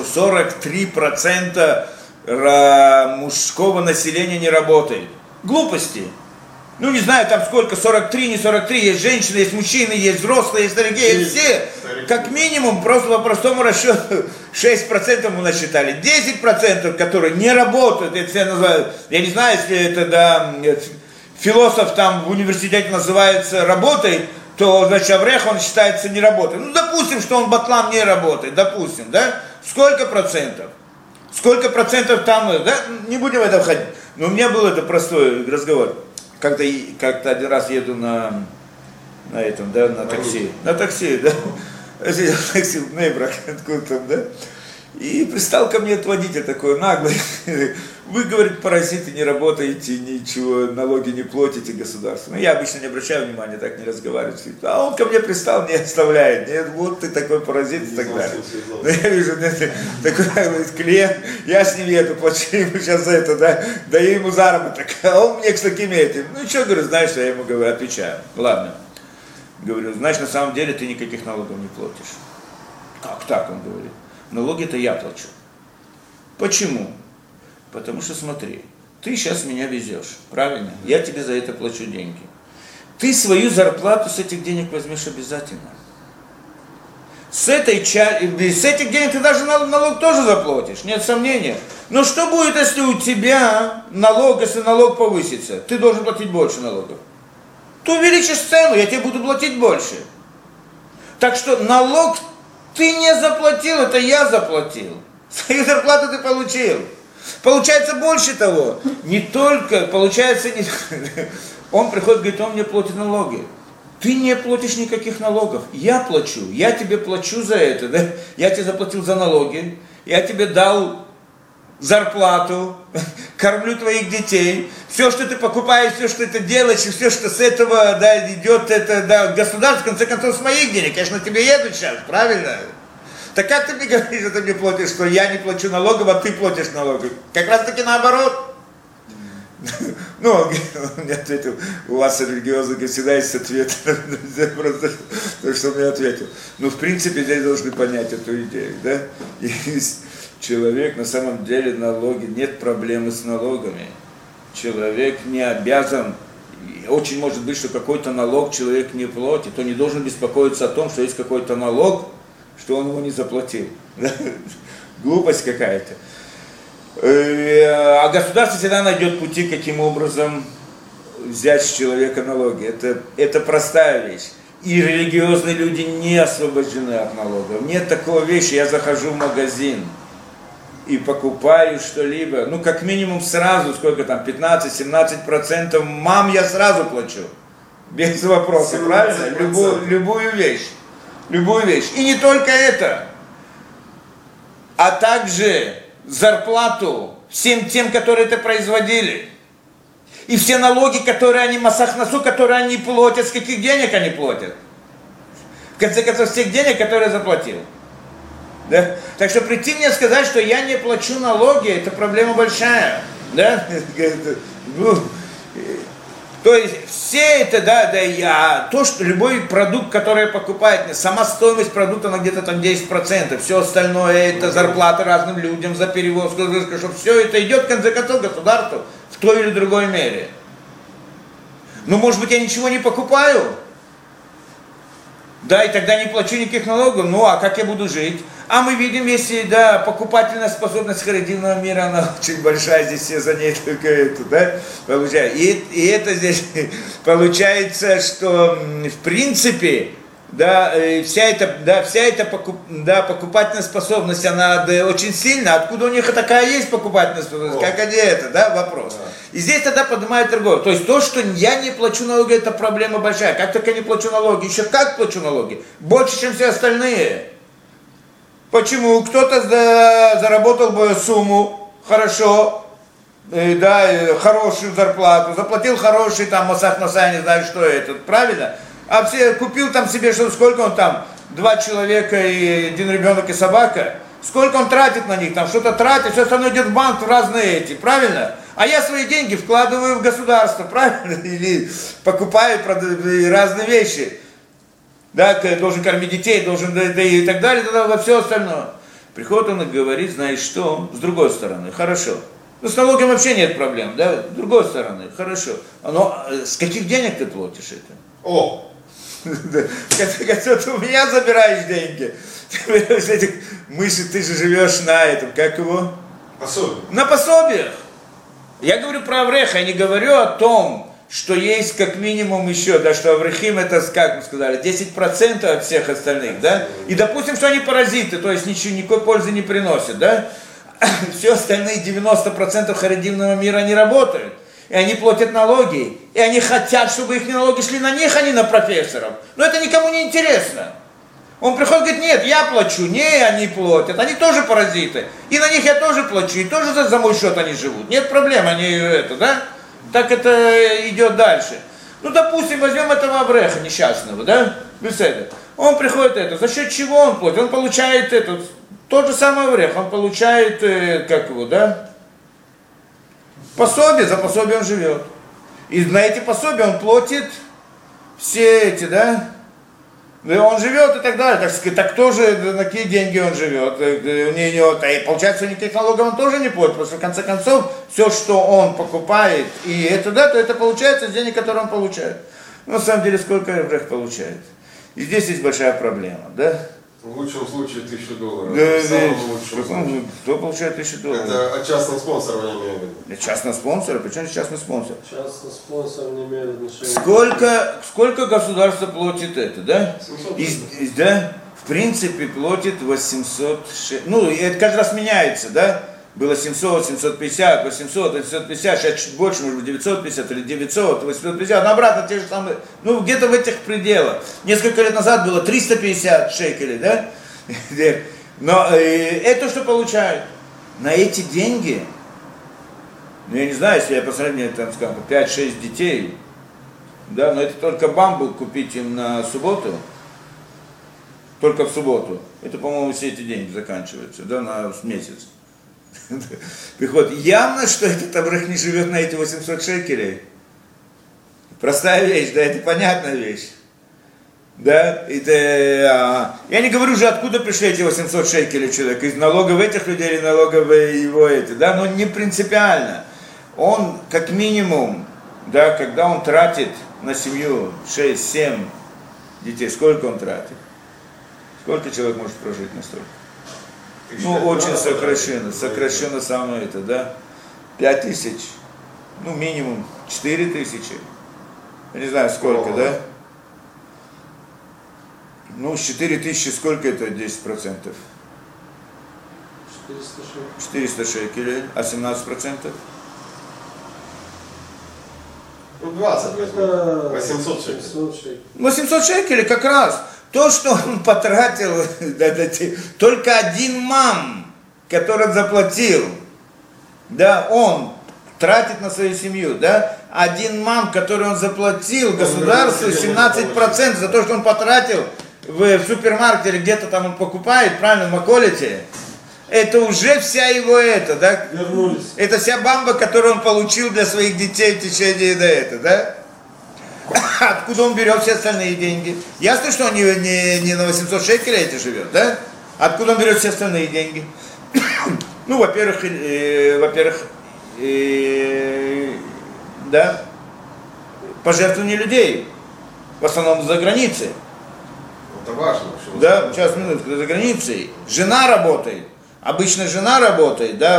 43% мужского населения не работает. Глупости. Ну, не знаю, там сколько, 43, не 43, есть женщины, есть мужчины, есть взрослые, есть старики, есть все. Как минимум, просто по простому расчету, 6% мы насчитали. 10%, которые не работают, это все называют, я не знаю, если это, да, философ там в университете называется «работай», то, значит, Аврех, он считается не работой. Ну, допустим, что он батлам не работает, допустим, да? Сколько процентов? Сколько процентов там, да? Не будем в это входить. Но у меня был это простой разговор. Как-то один раз еду на этом, да, на такси. На такси, да. Я сидел в такси в Нейбрах, откуда там, да. И пристал ко мне этот водитель такой наглый. Вы, говорит, паразиты, не работаете, ничего, налоги не платите государству. Ну, я обычно не обращаю внимания, так не разговариваю. А он ко мне пристал, не оставляет. Нет, вот ты такой паразит и так далее. Но я вижу, такой клиент, я с ним еду, плачу ему сейчас за это, да, даю ему заработок. А он мне с такими этим. Ну, что, говорю, знаешь, что я ему говорю, отвечаю. Ладно. Говорю, значит, на самом деле ты никаких налогов не платишь. Как так, он говорит. Налоги-то я плачу. Почему? Потому что смотри, ты сейчас меня везешь, правильно? Я тебе за это плачу деньги. Ты свою зарплату с этих денег возьмешь обязательно. С этих денег ты даже налог тоже заплатишь, нет сомнения. Но что будет, если у тебя если налог повысится? Ты должен платить больше налогов. Ты увеличишь цену, я тебе буду платить больше. Так что налог ты не заплатил, это я заплатил. Свою зарплату ты получил. Получается больше того. Не только, получается, он приходит, говорит, он мне платит налоги. Ты не платишь никаких налогов. Я плачу, я тебе плачу за это. Да? Я тебе заплатил за налоги, я тебе дал зарплату, кормлю твоих детей. Все, что ты покупаешь, все, что ты делаешь, и все, что с этого, да, идет, это, да, государство, в конце концов, с моих денег. Конечно, тебе едут сейчас, правильно? Так как ты мне говоришь, что ты мне платишь, что я не плачу налогов, а ты платишь налоги? Как раз таки наоборот. Ну, он мне ответил, у вас религиозных всегда есть ответ. Просто то, что он мне ответил. Ну, в принципе, здесь должны понять эту идею, да? Есть человек, на самом деле, налоги, нет проблемы с налогами. Человек не обязан очень может быть, что какой-то налог человек не платит, то не должен беспокоиться о том, что есть какой-то налог, что он его не заплатил. Глупость какая-то. А государство всегда найдет пути, каким образом взять с человека налоги. Это простая вещь. И религиозные люди не освобождены от налогов. Нет такой вещи, я захожу в магазин и покупаю что-либо, ну как минимум сразу, сколько там, 15-17%, мам, я сразу плачу. Без вопроса, правильно? Любую вещь. Любую вещь. И не только это, а также зарплату всем тем, которые это производили. И все налоги, которые они, масахнасу, которые они платят, с каких денег они платят? В конце концов, с тех денег, которые я заплатил. Да? Так что прийти мне сказать, что я не плачу налоги, это проблема большая. Да? То есть все это, то, что любой продукт, который покупает, сама стоимость продукта, она где-то там 10%, все остальное это зарплата разным людям за перевозку, что все это идет в конце концов государству в той или другой мере. Ну, может быть, я ничего не покупаю, да, и тогда не плачу никаких налогов, ну, а как я буду жить? А мы видим, если, да, покупательная способность харидимного мира, она очень большая, здесь все за ней только это, да, получается. И это здесь получается, что, в принципе, да, вся эта покупательная способность, она очень сильна. Откуда у них такая есть покупательная способность? Как они это, да, вопрос. И здесь тогда поднимает торговлю. То есть то, что я не плачу налоги, это проблема большая. Как только я не плачу налоги? Еще как плачу налоги? Больше, чем все остальные. Почему? Кто-то заработал бы сумму, хорошо, да, хорошую зарплату, заплатил хороший там масах-маса, не знаю, что это, правильно? А все купил там себе, что сколько он там, 2 человека и 1 ребенок и собака, сколько он тратит на них, там что-то тратит, все остальное идет в банк, в разные эти, правильно? А я свои деньги вкладываю в государство, правильно? Или покупаю разные вещи. Да, должен кормить детей, должен, да, и так далее, во все остальное. Приходит он и говорит, знаешь что, с другой стороны, хорошо. Ну, с налогом вообще нет проблем, да, с другой стороны, хорошо. Но с каких денег ты платишь это? О! Ты у меня забираешь деньги. Мыши, ты же живешь на этом, как его? Пособие. На пособиях. Я говорю про Авреха, я не говорю о том, что есть как минимум еще, да, что Аврехим это, как мы сказали, 10% от всех остальных, да, и допустим, что они паразиты, то есть никакой пользы не приносят, да, все остальные 90% харидимного мира не работают, и они платят налоги, и они хотят, чтобы их налоги шли на них, а не на профессоров, но это никому не интересно. Он приходит и говорит, нет, я плачу, не, они платят, они тоже паразиты, и на них я тоже плачу, и тоже за мой счет они живут, нет проблем, они это, да. Так это идет дальше. Ну, допустим, возьмем этого Авреха несчастного, да, беседы. Он приходит это, за счет чего он платит? Он получает этот, тот же самый Аврех, он получает, как его, да, пособие, за пособие он живет. И на эти пособия он платит все эти, да, он живет и так далее. Так сказать, так тоже на какие деньги он живет? И получается, никаких налогов он тоже не платит, потому что в конце концов все, что он покупает, и это, да, то это получается с денег, которые он получает. Но на самом деле сколько Аврех получает? И здесь есть большая проблема, да? В лучшем случае $1000. Да, в самом лучшем случае. Кто получает $1000? Это от частного спонсора, я имею в виду. Частного спонсора? Причем здесь частный спонсор? Частный спонсор не имеет отношения. Сколько государство платит это, да? 700. Да? В принципе, платит 806. Ну, это каждый раз меняется, да? Было 700, 750, 800, 850, сейчас чуть больше, может быть, 950 или 900, 850, но обратно те же самые, ну, где-то в этих пределах. Несколько лет назад было 350 шекелей, да? Но это что получают? На эти деньги, ну, я не знаю, если я по сравнению, там, скажем, 5-6 детей, да, но это только бамбук купить им на субботу, только в субботу. Это, по-моему, все эти деньги заканчиваются, да, на месяц. Приходит, явно, что этот Аврех не живет на эти 800 шекелей. Простая вещь, да, это понятная вещь. Да, это, я не говорю уже, откуда пришли эти 800 шекелей человек, из налогов этих людей или налогов его эти, да, но не принципиально. Он, как минимум, да, когда он тратит на семью 6-7 детей, сколько он тратит? Сколько человек может прожить на столько? Ну, очень сокращенно самое это, да? 5000, ну, минимум 4000. Я не знаю, сколько, да? Ну, с 4000 сколько это 10%? 400 шекелей, а 17%? Ну, 20, 800 шекелей. 800 шекелей как раз. То, что он потратил, только один мам, который заплатил, да, он тратит на свою семью, да, один мам, который он заплатил государству 17% за то, что он потратил в супермаркете, где-то там он покупает, правильно, в Маколите, это уже вся его это, да? Вернулись. Это вся бамба, которую он получил для своих детей в течение до этого, да? Откуда он берет все остальные деньги? Ясно, что он не на 800 шекелей эти живет, да? Откуда он берет все остальные деньги? Ну, во-первых, да, пожертвования людей, в основном за границей. Это важно. Да, сейчас, минутку, за границей. Жена работает. Обычно жена работает, да,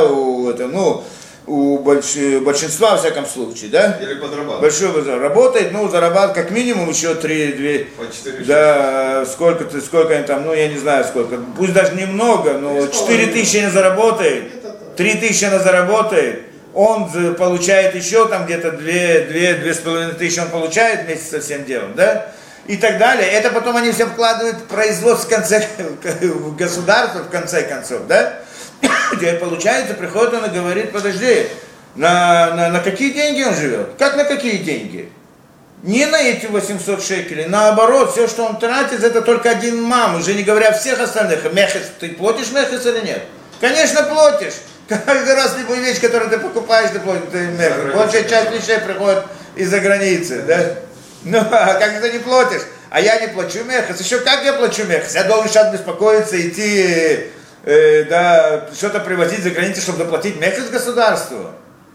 у большинства, во всяком случае, да? Или подрабатывает. Большой работает, ну, зарабатывает как минимум еще 3-2. По 4 да, сколько они там, ну, я не знаю сколько. Пусть даже немного, но 4000 она заработает, 3000 она заработает. Он получает еще там где-то 2-2,5 он получает вместе со всем делом, да? И так далее. Это потом они все вкладывают в производство в государство, в конце концов, да? Теперь получается, приходит он и говорит, подожди, на какие деньги он живет? Как на какие деньги? Не на эти 800 шекелей, наоборот, все, что он тратит, это только один мам, уже не говоря о всех остальных. Мехес, ты платишь мехес или нет? Конечно, платишь. Каждый раз любую вещь, которую ты покупаешь, ты платишь мехес. Большая часть вещей приходит из-за границы, да? Ну, а как ты не платишь? А я не плачу мехес. Еще как я плачу мехес? Я должен сейчас беспокоиться, идти, да, что-то привозить за границу, чтобы заплатить мехес государству.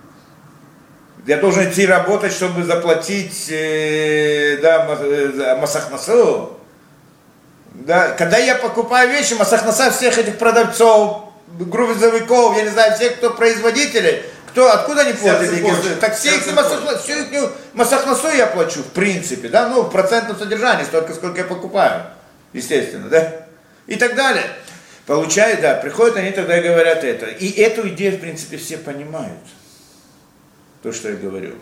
Я должен идти работать, чтобы заплатить, да, масахнасу. Да, когда я покупаю вещи, масахнаса всех этих продавцов, грузовиков, я не знаю, всех, кто производители, откуда они платят? Так всю их масахнасу я плачу, в принципе, да, ну, в процентном содержании, столько, сколько я покупаю, естественно, да, и так далее. Получают, да, приходят они тогда и говорят это. И эту идею, в принципе, все понимают, то, что я говорю,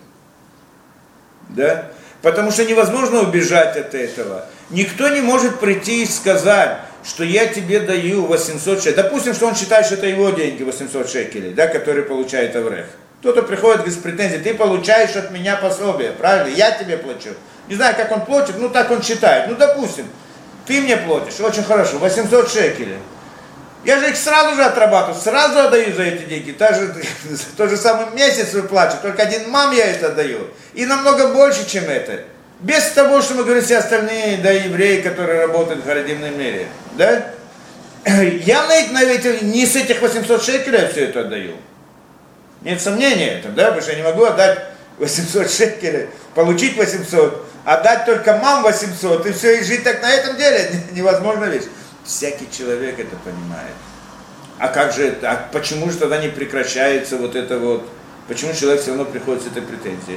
да, потому что невозможно убежать от этого. Никто не может прийти и сказать, что я тебе даю 800 шекелей. Допустим, что он считает, что это его деньги, 800 шекелей, да, которые получает Аврех. Кто-то приходит без претензий, ты получаешь от меня пособие, правильно, я тебе плачу. Не знаю, как он платит, ну так он считает. Ну, допустим, ты мне платишь, очень хорошо, 800 шекелей. Я же их сразу же отрабатываю, сразу отдаю за эти деньги. Тот же самый месяц выплачу, только один мам я это даю. И намного больше, чем это. Без того, что мы говорим все остальные, да, евреи, которые работают в харидимном мире. Да? Я не с этих 800 шекелей все это отдаю. Нет сомнения это, да, потому что я не могу отдать 800 шекелей, получить 800, отдать только мам 800, и все, и жить так на этом деле невозможно вещь. Всякий человек это понимает. А как же это? А почему же тогда не прекращается вот это вот? Почему человек все равно приходит с этой претензией?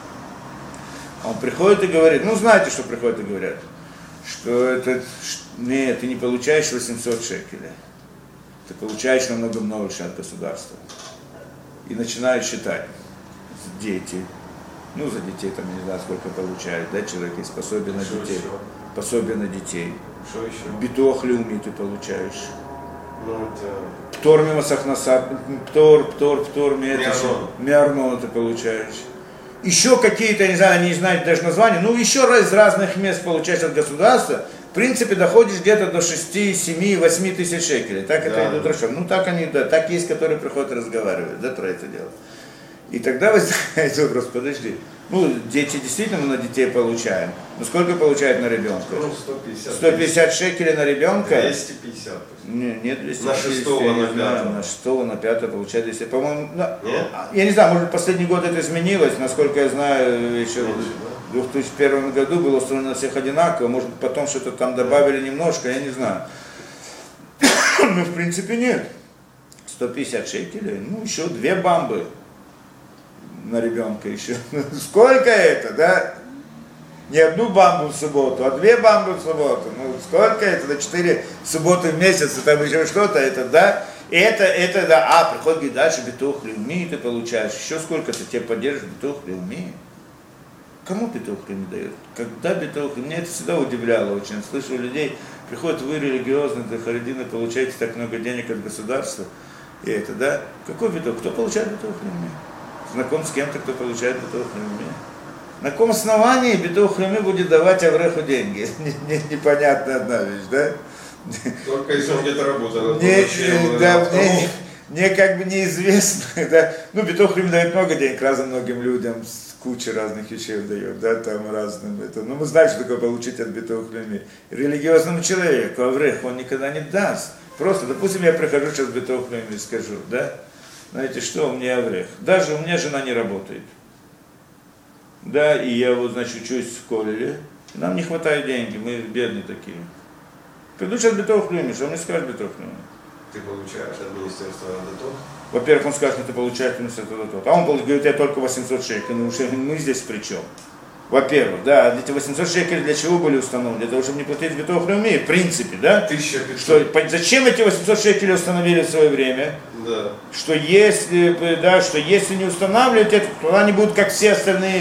Он приходит и говорит, ну знаете, что приходят и говорят? Что это, нет, ты не получаешь 800 шекелей. Ты получаешь намного больше от государства. И начинают считать. Дети. Ну, за детей там, не знаю, сколько получают, да, человек есть пособие на детей. Пособие на детей. Что еще? Битуах леуми ты получаешь. Ну, это... Птор мимасахнаса, птор, миарнона ты получаешь. Еще какие-то, я не знаю, они не знают даже названия, ну еще из разных мест получаешь от государства, в принципе доходишь где-то до 6, 7, 8 тысяч шекелей. Так это идут расчеты. Ну так они, да, так есть, которые приходят разговаривать, да, про это дело. И тогда возникает вопрос, подожди, ну, дети действительно мы на детей получаем, но сколько получает на ребенка? Ну, 150. 150 шекелей на ребенка? 250. Нет, 250. На 6-го, на 5-го. На 6-го, на 5-го получает 200. По-моему, Нет? я не знаю, может последний год это изменилось, насколько я знаю, еще в 2001 году было устроено на всех одинаково, может потом что-то там добавили немножко, я не знаю. Но в принципе нет. 150 шекелей, ну еще 2 бамбы на ребенка еще. Сколько это, да? Не одну бамбу в субботу, а 2 бамбы в субботу. Ну сколько это? На 4 субботы в месяц, там еще что-то, это, да? Это, да. А, приходит, говорит, дальше битух леуми ты получаешь. Еще сколько-то тебе поддержишь битух леуми. Кому битух леуми дает? Когда битух леуми? Меня это всегда удивляло очень. Слышу людей, приходят вы религиозные, да, харидины, получаете так много денег от государства. И это, да? Какой битух? Кто получает битух леуми? Знаком с кем-то, кто получает битух леуми? На каком основании битух леуми будет давать Авреху деньги? Непонятная одна вещь, да? Только если он где-то работает. Мне как бы неизвестно, да. Ну, битух леуми дает много денег разным многим людям, куча разных вещей дает, да, там разным. Это. Но мы знаем, что такое получить от битух леуми. Религиозному человеку, Авреху, он никогда не даст. Просто, допустим, я прихожу сейчас в битух леуми и скажу, да, знаете что, у меня Аврех. Даже у меня жена не работает. Да, и я вот, значит, учусь в колледже, нам не хватает денег, мы бедные такие. Приду сейчас в битух леуми, что он мне скажет битух леуми? Ты получаешь от Министерства ДТО? Во-первых, он скажет, что ты получаешь от Министерства ДТО. А он говорит, я только 800 шекелей. Ну, мы здесь при чем? Во-первых, да, эти 800 шекелей для чего были установлены? Для того, чтобы не платить битух леуми, в принципе, да? 1500. Что, зачем эти 800 шекелей установили в свое время? Да. Что если не устанавливать это, то они будут как все остальные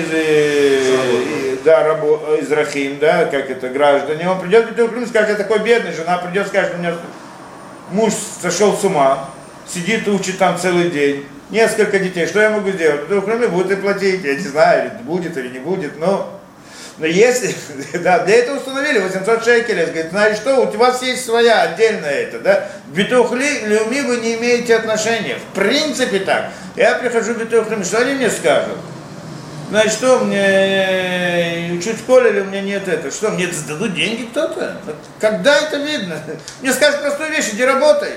израхим, да, как это, граждане. Он придет в битух леуми, скажет, я такой бедный, жена придет, скажет, у меня муж сошел с ума, сидит и учит там целый день, несколько детей, что я могу сделать? Битух леуми будет и платить, я не знаю, будет или не будет, но если, да, для этого установили 800 шекелей, говорит, знаете что, у вас есть своя отдельная это, да, в битух леуми вы не имеете отношения, в принципе так, я прихожу в битух леуми, что они мне скажут? Значит, что, мне учить в колледже, у меня нет этого, что, мне сдадут деньги кто-то? Когда это видно? Мне скажут простую вещь, иди работай.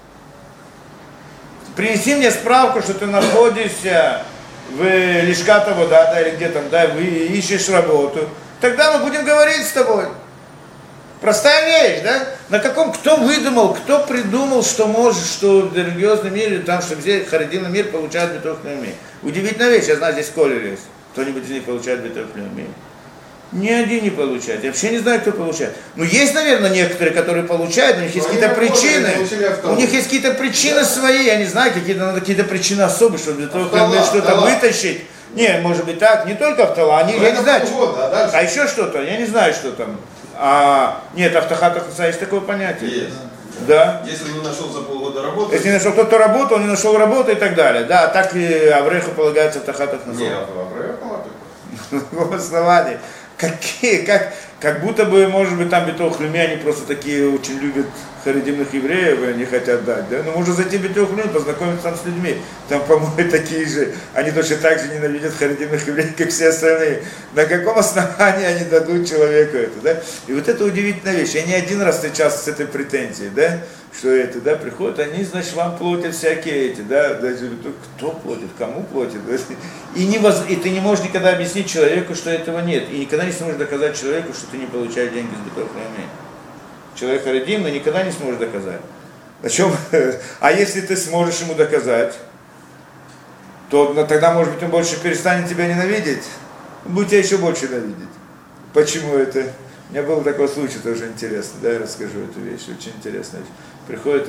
Принеси мне справку, что ты находишься в Лишкат Авода, да, или где там, да, вы ищешь работу. Тогда мы будем говорить с тобой. Простая вещь, да? На каком, кто выдумал, кто придумал, что может, что в религиозном мире, там, что все харидимный мир получают битух леуми. Удивительная вещь, я знаю, здесь колледж есть. Кто-нибудь из них получает битух леуми? Ни один не получает. Я вообще не знаю, кто получает. Ну, есть, наверное, некоторые, которые получают, но у них есть какие-то причины. У них есть какие-то причины свои, я не знаю, надо какие-то причины особые, чтобы битух леуми что-то вытащить. Не, может быть так, не только автола, они, я не знаю, а еще что-то, я не знаю, что там. Нет, автохат ахаса есть такое понятие. Есть. Да. Если не нашел за полгода работы. Если не нашел кто-то работу, он не нашел работу и так далее. Да, так и Авреху полагается автохат ахаса. Нет, Авреху В основании. Как будто бы, может быть, там битух леуми, они просто такие очень любят харидимных евреев, и они хотят дать, да? Но можно зайти в битух леуми, познакомиться там с людьми. Там, по-моему, такие же, они точно так же ненавидят харидимных евреев, как все остальные. На каком основании они дадут человеку это, да? И вот это удивительная вещь. Я не один раз встречался с этой претензией, да? Что это, да, приходят, они, значит, вам платят всякие эти, да, даже кто платит, кому платит, да? И ты не можешь никогда объяснить человеку, что этого нет, и никогда не сможешь доказать человеку, что ты не получаешь деньги с битух леуми. Человек харидим, но никогда не сможешь доказать. А если ты сможешь ему доказать, то тогда, может быть, он больше перестанет тебя ненавидеть, он будет тебя еще больше ненавидеть. Почему это? У меня был такой случай, тоже интересно, да, я расскажу эту вещь, очень интересная вещь. Приходит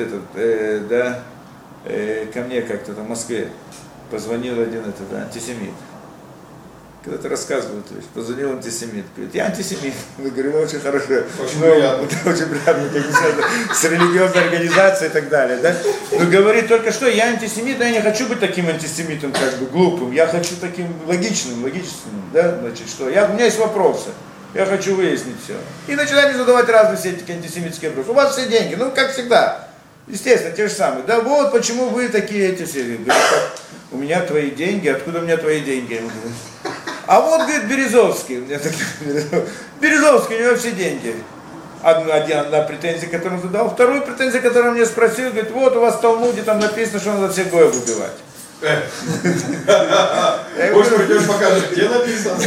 ко мне как-то там в Москве, позвонил один антисемит. Когда-то рассказывал эту вещь, позвонил антисемит, говорит, я антисемит. Я говорю, ну очень хорошо, очень приятно, как с религиозной организацией и так далее, да. Но говорит только что, я антисемит, но я не хочу быть таким антисемитом, как бы глупым, я хочу таким логичным, да, значит, что, у меня есть вопросы. Я хочу выяснить все. И начинали задавать разные все эти антисемитские вопросы. У вас все деньги, ну как всегда. Естественно, те же самые. Да вот почему вы такие эти все. Говорю, меня твои деньги, откуда у меня твои деньги? А вот, говорит, Березовский, Березовский, у него все деньги. Одна претензия, которую он задал, вторую претензию, которую он мне спросил, говорит, вот у вас в Талмуде там написано, что надо всех гоев убивать. Может, придешь, покажешь, где написано?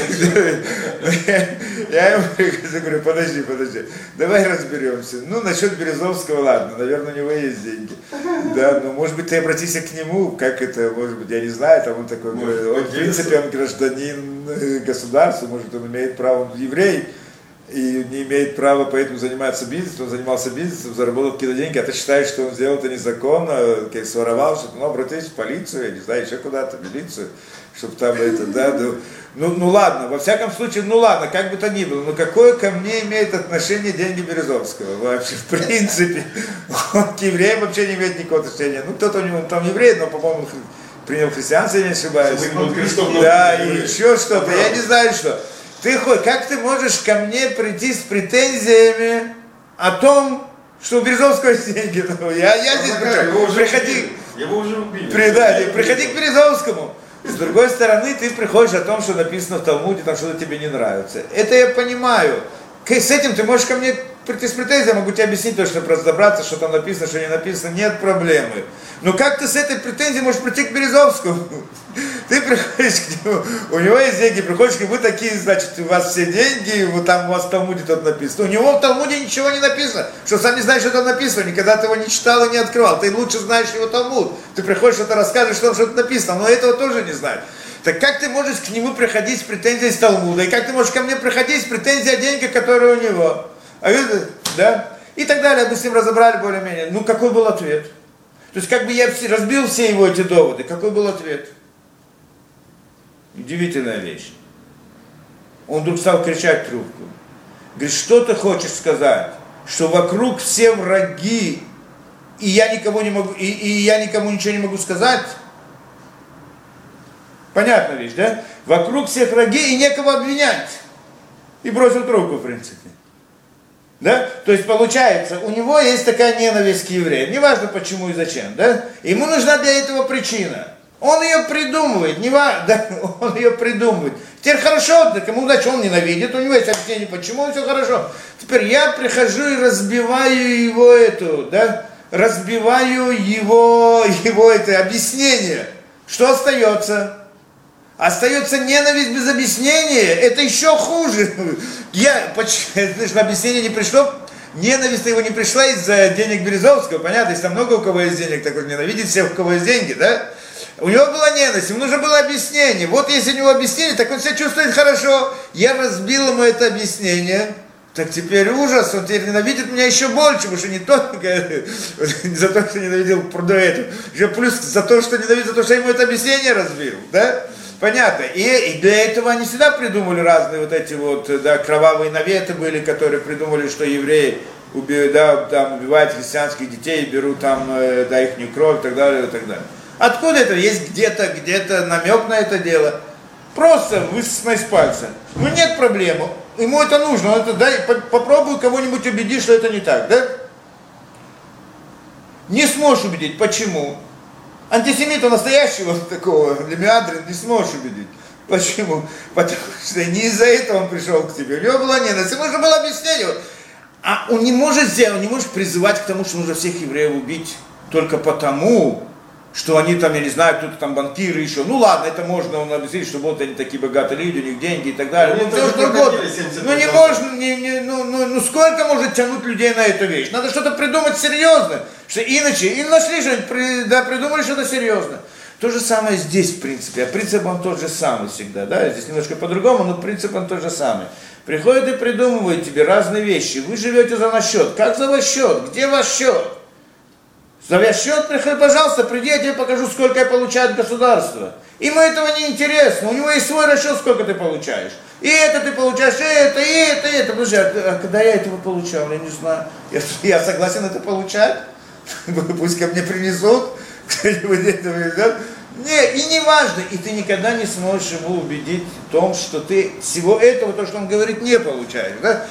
Я ему говорю, подожди, давай разберемся. Ну, насчет Березовского, ладно, наверное, у него есть деньги. Да, но может быть ты обратишься к нему, как это, может быть, я не знаю, там он такой, он, в принципе, он гражданин государства, может, он имеет право, он еврей, и не имеет права поэтому заниматься бизнесом, он занимался бизнесом, заработал какие-то деньги, а ты считаешь, что он сделал это незаконно, как своровал, что-то, ну, обратись в полицию, я не знаю, еще куда-то, в милицию, чтобы там это, да, ну ладно, во всяком случае, ну ладно, как бы то ни было, но какое ко мне имеет отношение деньги Березовского вообще, в принципе, он к евреям вообще не имеет никакого отношения, ну, кто-то у него там еврей, но, по-моему, принял христианство, я не ошибаюсь, да, и еще что-то, я не знаю, что. Как ты можешь ко мне прийти с претензиями о том, что у Березовского есть деньги? Я здесь приходи. Его уже убили. Приходи к Березовскому. С другой стороны, ты приходишь о том, что написано в Талмуде, там что-то тебе не нравится. Это я понимаю. С этим ты можешь ко мне прийти с претензией, я могу тебе объяснить точно, разобраться, что там написано, что не написано, нет проблемы. Но как ты с этой претензией можешь прийти к Березовскому? Ты приходишь к нему, у него есть деньги, приходишь к нему, вы такие, значит, у вас все деньги, вот там у вас в Талмуде тут написано. У него в Талмуде ничего не написано, что сам не знаешь, что там написано, никогда ты его не читал и не открывал. Ты лучше знаешь его Талмуд. Ты приходишь, что-то рассказываешь, что там что-то написано, но этого тоже не знаешь. Так как ты можешь к нему приходить с претензией с Талмуда, и как ты можешь ко мне приходить с претензией о деньгах, которые у него? Да? И так далее, мы с ним разобрали более-менее. Ну, какой был ответ? То есть, как бы я разбил все его эти доводы, какой был ответ? Удивительная вещь. Он вдруг стал кричать в трубку. Говорит, что ты хочешь сказать? Что вокруг все враги, и я никому не могу, и я никому ничего не могу сказать? Понятная вещь, да? Вокруг всех враги и некого обвинять. И бросил трубку, в принципе. Да? То есть получается, у него есть такая ненависть к евреям. Неважно почему и зачем, да? Ему нужна для этого причина. Он ее придумывает, он ее придумывает. Теперь хорошо, так ему удачи, он ненавидит, у него есть объяснение, почему, все хорошо. Теперь я прихожу и разбиваю его разбиваю его это объяснение. Что остается? Остается ненависть без объяснения, это еще хуже. Объяснение не пришло, ненависть его не пришла из-за денег Березовского, понятно, если там много у кого есть денег, так он ненавидит всех, у кого есть деньги, да? У него была ненависть, ему нужно было объяснение. Вот если у него объяснение, так он себя чувствует хорошо. Я разбил ему это объяснение. Так теперь ужас, он теперь ненавидит меня еще больше, потому что не только за то, что ненавидел до этого, еще плюс за то, что ненавидит, за то, что я ему это объяснение разбил, да? Понятно. И для этого они всегда придумали разные вот эти вот, да, кровавые наветы были, которые придумали, что евреи убивают христианских детей, берут там, их кровь и так далее, и так далее. Откуда это? Есть где-то намек на это дело. Просто высосано из пальца. Ну нет проблемы. Ему это нужно. Попробуй кого-нибудь убедить, что это не так, да? Не сможешь убедить. Почему? Антисемита настоящего такого, Лемиадрин, не сможешь убедить. Почему? Потому что не из-за этого он пришел к тебе. У него была ненависть. Ему нужно было объяснение. А он не может призывать к тому, что нужно всех евреев убить только потому, что они там, я не знаю, кто-то там банкиры еще. Ну ладно, это можно он объяснить, что вот они такие богатые люди, у них деньги и так далее. Ну не можно, сколько может тянуть людей на эту вещь? Надо что-то придумать серьезное, что иначе, и нашли что-нибудь, придумали что-то серьезное. То же самое здесь, в принципе, а принцип он тот же самый всегда, да, здесь немножко по-другому, но принцип он тот же самый. Приходят и придумывают тебе разные вещи, вы живете за наш счет. Как за ваш счет? Где ваш счет? За ваш счет, пожалуйста, приди, я тебе покажу, сколько я получаю от государства. Ему этого не интересно, у него есть свой расчет, сколько ты получаешь. И это ты получаешь, и это. Подожди, а когда я этого получал, я не знаю. Я согласен это получать? Пусть ко мне принесут, кто-нибудь это везет. Не, и не важно, и ты никогда не сможешь его убедить в том, что ты всего этого, то, что он говорит, не получаешь, да?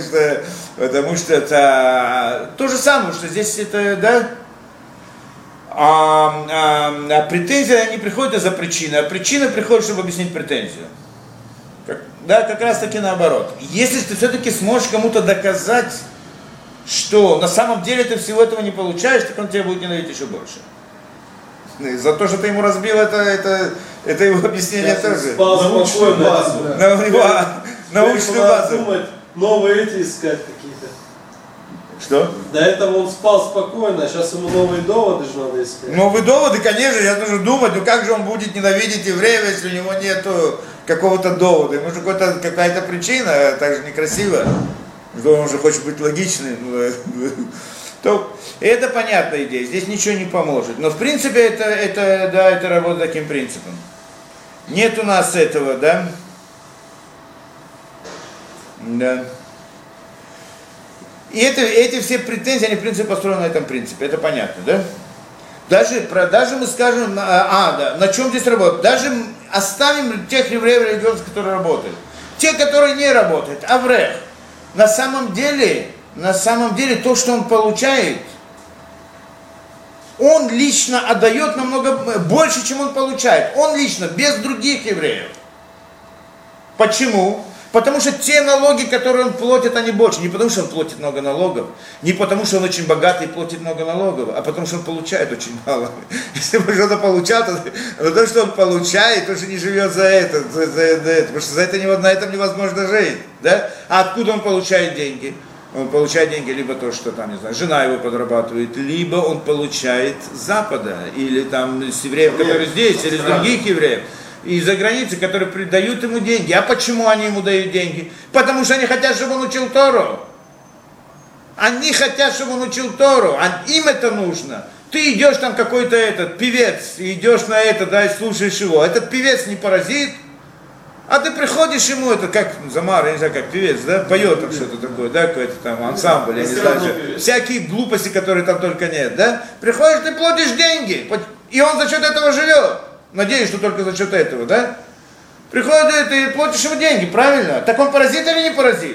Потому что это то же самое, что здесь это, да? А претензии, они приходят из-за причины, а причина приходит, чтобы объяснить претензию. Да, как раз таки наоборот. Если ты все-таки сможешь кому-то доказать, что на самом деле ты всего этого не получаешь, так он тебя будет ненавидеть еще больше. За то, что ты ему разбил, это его объяснение тоже. Научную базу. Научную базу. Думать, новые эти искать какие-то. Что? До этого он спал спокойно, а сейчас ему новые доводы же надо искать. Новые доводы, конечно, я должен думать, ну как же он будет ненавидеть евреев, если у него нету какого-то довода. Ему же какая-то причина, так же некрасиво, что он уже хочет быть логичным. То это понятная идея, здесь ничего не поможет. Но в принципе это работа таким принципом. Нет у нас этого, да? Да. И эти все претензии, они в принципе построены на этом принципе, это понятно, да? Даже мы скажем, на чем здесь работать? Даже оставим тех евреев религиозных, которые работают. Те, которые не работают, аврех. На самом деле, то, что он получает, он лично отдает намного больше, чем он получает. Он лично, без других евреев. Почему? Потому что те налоги, которые он платит, они больше. Не потому, что он платит много налогов, не потому, что он очень богатый и платит много налогов, а потому, что он получает очень мало. Если бы что-то получал, то что он получает, то, что не живет за это, потому что на этом невозможно жить. Да? А откуда он получает деньги? Он получает деньги либо то, что там, не знаю, жена его подрабатывает, либо он получает с Запада, или там с евреев, которые здесь, или с других евреев. Из-за границы, которые придают ему деньги. А почему они ему дают деньги? Потому что они хотят, чтобы он учил Тору. Они хотят, чтобы он учил Тору. А им это нужно. Ты идешь там какой-то певец, идешь на это, да, и слушаешь его. Этот певец не паразит. А ты приходишь ему, это как Замар, я не знаю, как певец, да, поет там что-то такое, да, какой-то там ансамбль, я не знаю, всякие глупости, которые там только нет, да. Приходишь, ты платишь деньги, и он за счет этого живет. Надеюсь, что только за счет этого, да? Приходит и платишь ему деньги, правильно? Так он паразит или не паразит?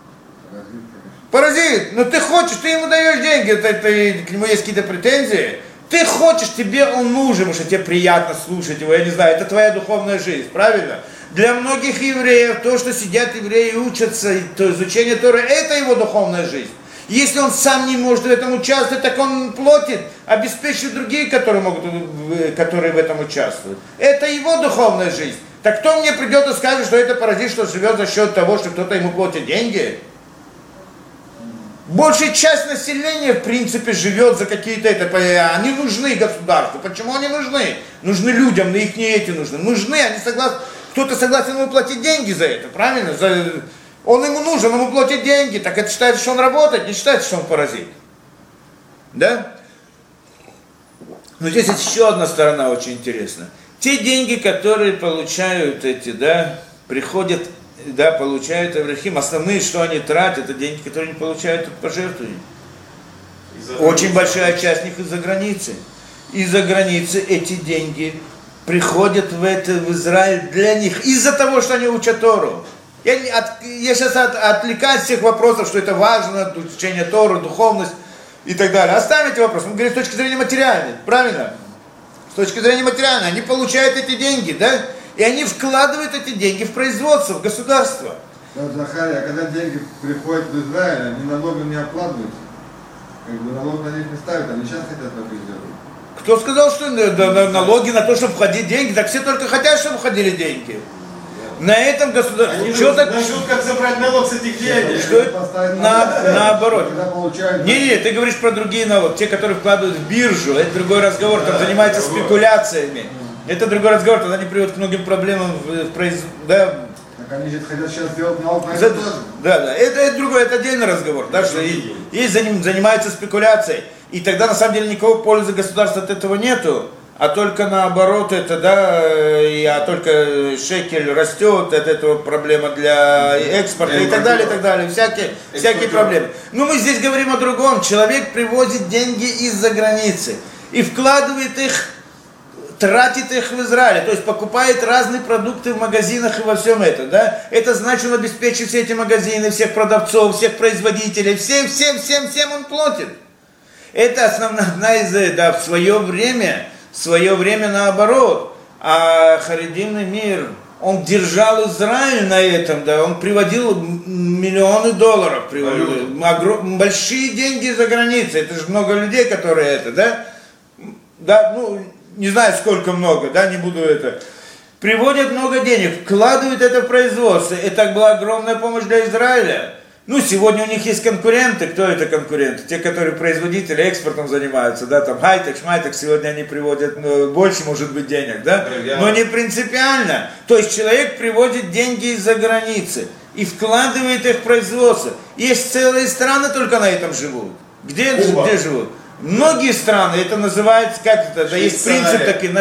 Паразит. Но ты хочешь, ты ему даешь деньги, к нему есть какие-то претензии. Ты хочешь, тебе он нужен, потому что тебе приятно слушать его, я не знаю, это твоя духовная жизнь, правильно? Для многих евреев то, что сидят евреи и учатся, то изучение Торы, это его духовная жизнь. Если он сам не может в этом участвовать, так он платит, обеспечивает другие, которые в этом участвуют. Это его духовная жизнь. Так кто мне придет и скажет, что это паразит, что живет за счет того, что кто-то ему платит деньги? Большая часть населения, в принципе, живет за какие-то они нужны государству. Почему они нужны? Нужны людям, но их не эти нужны. Нужны, они согласны, кто-то согласен ему платить деньги за это, правильно? Он ему нужен, ему платят деньги, так это считается, что он работает, не считается, что он паразит. Да? Но здесь есть еще одна сторона очень интересная. Те деньги, которые получают приходят, получают Аврахим, основные, что они тратят, это деньги, которые не получают от пожертвований. Очень большая часть них из-за границы. Из-за границы эти деньги приходят в Израиль для них, из-за того, что они учат Тору. Я сейчас отвлекаюсь от всех вопросов, что это важно, учение Торы, духовность и так далее. Оставим эти вопросы. Мы говорим с точки зрения материальной, правильно? С точки зрения материальной. Они получают эти деньги, да? И они вкладывают эти деньги в производство, в государство. Захария, когда деньги приходят в Израиль, они налоги не откладываются. Налог на них не ставят, они сейчас хотят только сделать. Кто сказал, что налоги на то, чтобы входить деньги? Так все только хотят, чтобы входили деньги. На этом государство. Они ждут, как забрать налог с этих денег. Что это? Наоборот. Не, ты говоришь про другие налоги. Те, которые вкладывают в биржу, это другой разговор, там занимаются спекуляциями. Это другой разговор, тогда они приводят к многим проблемам в производстве. Так они же хотят сейчас сделать налог на это тоже. Да, это другой, это отдельный разговор. Да, что есть занимаются спекуляцией. И тогда на самом деле никакой пользы государства от этого нету. А только наоборот, только шекель растет, от этого проблема для экспорта и так далее, всякие проблемы. Но мы здесь говорим о другом. Человек привозит деньги из-за границы и вкладывает их, тратит их в Израиле, то есть покупает разные продукты в магазинах и во всем этом, да? Это значит, он обеспечит все эти магазины, всех продавцов, всех производителей, всем он платит. Это одна из, да, в свое время наоборот. А харидимный мир, он держал Израиль на этом, да, он приводил миллионы долларов, большие деньги за границей, это же много людей, которые это, да, ну, не знаю сколько много, да, не буду это, приводят много денег, вкладывают это в производство, это была огромная помощь для Израиля. Ну, сегодня у них есть конкуренты. Кто это конкуренты? Те, которые производители экспортом занимаются, да, там хай-тек, шмай-тек, сегодня они приводят больше, может быть, денег, да, но не принципиально. То есть человек приводит деньги из-за границы и вкладывает их в производство. Есть целые страны только на этом живут. Где живут? Многие страны, это называется, как это, да, есть принцип такой,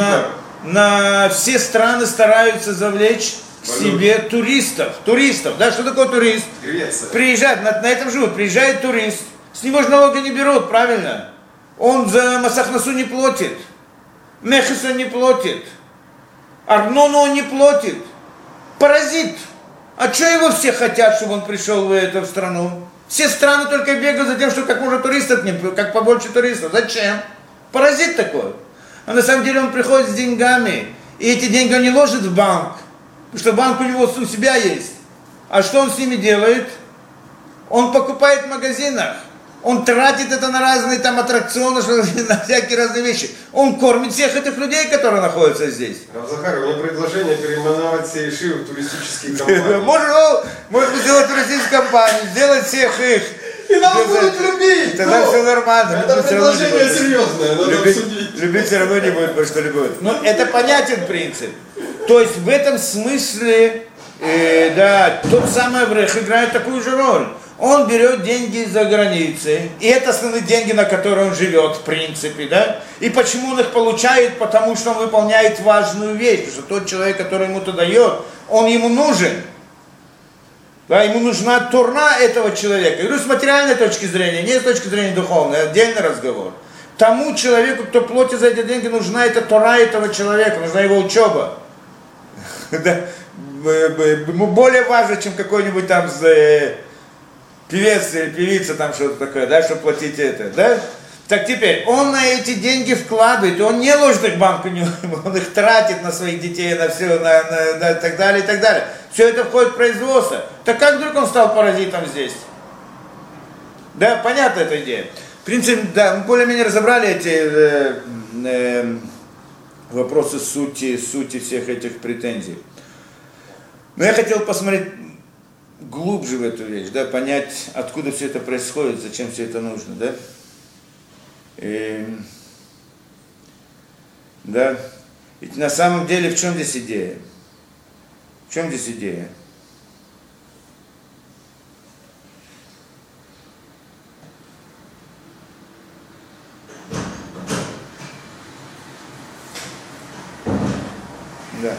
на все страны стараются завлечь к себе туристов, да, что такое турист? Греция. Приезжает, на этом живут, приезжает турист, с него же налоги не берут, правильно? Он за Масахнасу не платит, Мехис он не платит, Арнону он не платит, паразит. А что его все хотят, чтобы он пришел в эту страну? Все страны только бегают за тем, что как можно туристов, как побольше туристов. Зачем? Паразит такой. А на самом деле он приходит с деньгами, и эти деньги он не ложит в банк, потому что банк у него у себя есть. А что он с ними делает? Он покупает в магазинах, он тратит это на разные там аттракционы, на всякие разные вещи. Он кормит всех этих людей, которые находятся здесь. Захар, у меня предложение переименовать все Ешивы в туристические компании. Можно сделать туристическую компанию, сделать всех их. И нас будут любить! Тогда все нормально. Это предложение серьезное, надо обсудить. Любить все равно не будет, потому что любит. Но это понятен принцип. То есть в этом смысле, да, тот самый Аврех играет такую же роль. Он берет деньги из-за границы, и это основные деньги, на которые он живет, в принципе, да. И почему он их получает? Потому что он выполняет важную вещь, потому что тот человек, который ему это дает, он ему нужен. Да, ему нужна турна этого человека. Я говорю, с материальной точки зрения, не с точки зрения духовной, отдельный разговор. Тому человеку, кто платит за эти деньги, нужна эта тура этого человека, нужна его учеба. Более важно, чем какой-нибудь там певец или певица, там что-то такое, да, чтобы платить это, да? Так теперь, он на эти деньги вкладывает, он не ложит их в банк, он их тратит на своих детей, на все, на так далее, и так далее. Все это входит в производство. Так как вдруг он стал паразитом здесь? Да, понятна эта идея. В принципе, да, мы более-менее разобрали эти вопросы сути всех этих претензий. Но я хотел посмотреть глубже в эту вещь, да, понять, откуда все это происходит, зачем все это нужно, да. Да. Ведь на самом деле в чем здесь идея? В чем здесь идея? Да.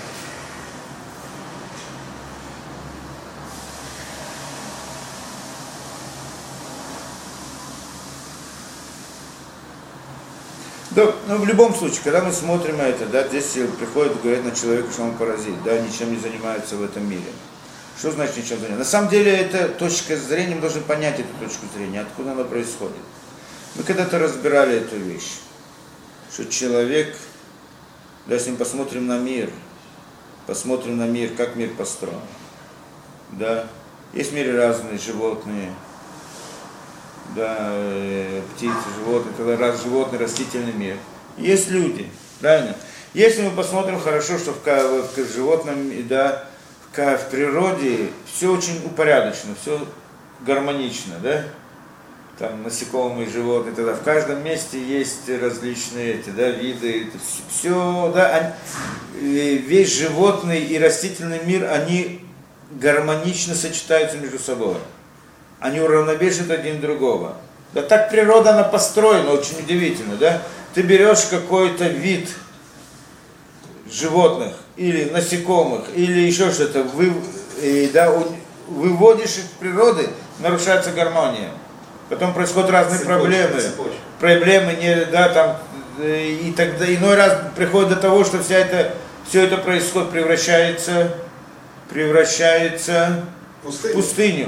Да, ну, в любом случае, когда мы смотрим это, да, здесь приходит, говорят на человека, что он паразит, да, ничем не занимается в этом мире. Что значит ничем занимается? На самом деле, это точка зрения, мы должны понять эту точку зрения, откуда она происходит. Мы когда-то разбирали эту вещь, что человек, да, если мы посмотрим на мир, как мир построен, да, есть в мире разные животные, да, птицы, животные, животный, растительный мир. Есть люди, правильно? Если мы посмотрим хорошо, что в животном, да, в природе все очень упорядочено, все гармонично, да? Там насекомые, животные, тогда в каждом месте есть различные эти, да, виды, все, да, весь животный и растительный мир, они гармонично сочетаются между собой. Они уравновешивают один другого. Да так природа, она построена, очень удивительно, да? Ты берешь какой-то вид животных, или насекомых, или еще что-то, выводишь их в природы, нарушается гармония. Потом происходят разные проблемы. Проблемы, не, да, там, и тогда иной раз приходит до того, что все это происходит, превращается в пустыню.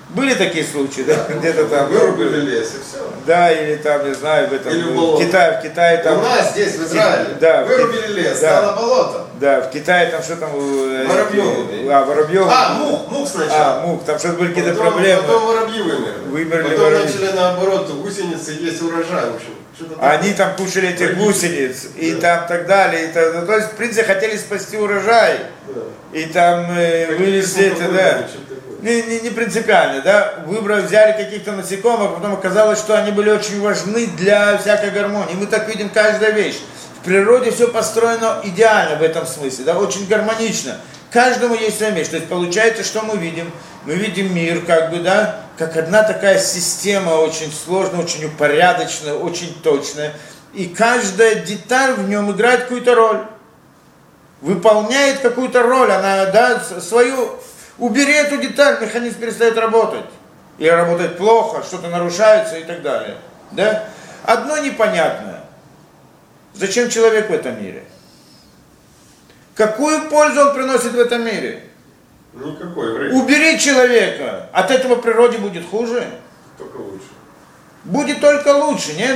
Были такие случаи, да? Где-то там Вырубили лес и все. Да, или там, не знаю, в этом, Или в Китае там. У нас здесь, в Израиле, да, вырубили лес, да. стало болото. Да, в Китае там что там... Воробьевы. Воробьев. Мух сначала. Мух, там что-то были какие-то Потом проблемы. воробьи вымерли. Вымерли Потом воробьи. начали наоборот гусеницы есть урожай, в общем. Они там кушали этих гусениц, и там так далее. Ну, то есть, в принципе, хотели спасти урожай. Да. И там вывезли это, да. Не принципиально, да, взяли каких-то насекомых, а потом оказалось, что они были очень важны для всякой гармонии. Мы так видим каждую вещь. В природе все построено идеально в этом смысле, да, очень гармонично. Каждому есть своя вещь. То есть получается, что мы видим? Мы видим мир, как бы, да, как одна такая система, очень сложная, очень упорядоченная, очень точная. И каждая деталь в нем играет какую-то роль. Выполняет какую-то роль, она, да, свою... Убери эту деталь, механизм перестает работать. Или работает плохо, что-то нарушается и так далее. Да? Одно непонятное. Зачем человек в этом мире? Какую пользу он приносит в этом мире? Никакой вред. Убери человека, от этого природе будет хуже? Только лучше. Будет только лучше, нет?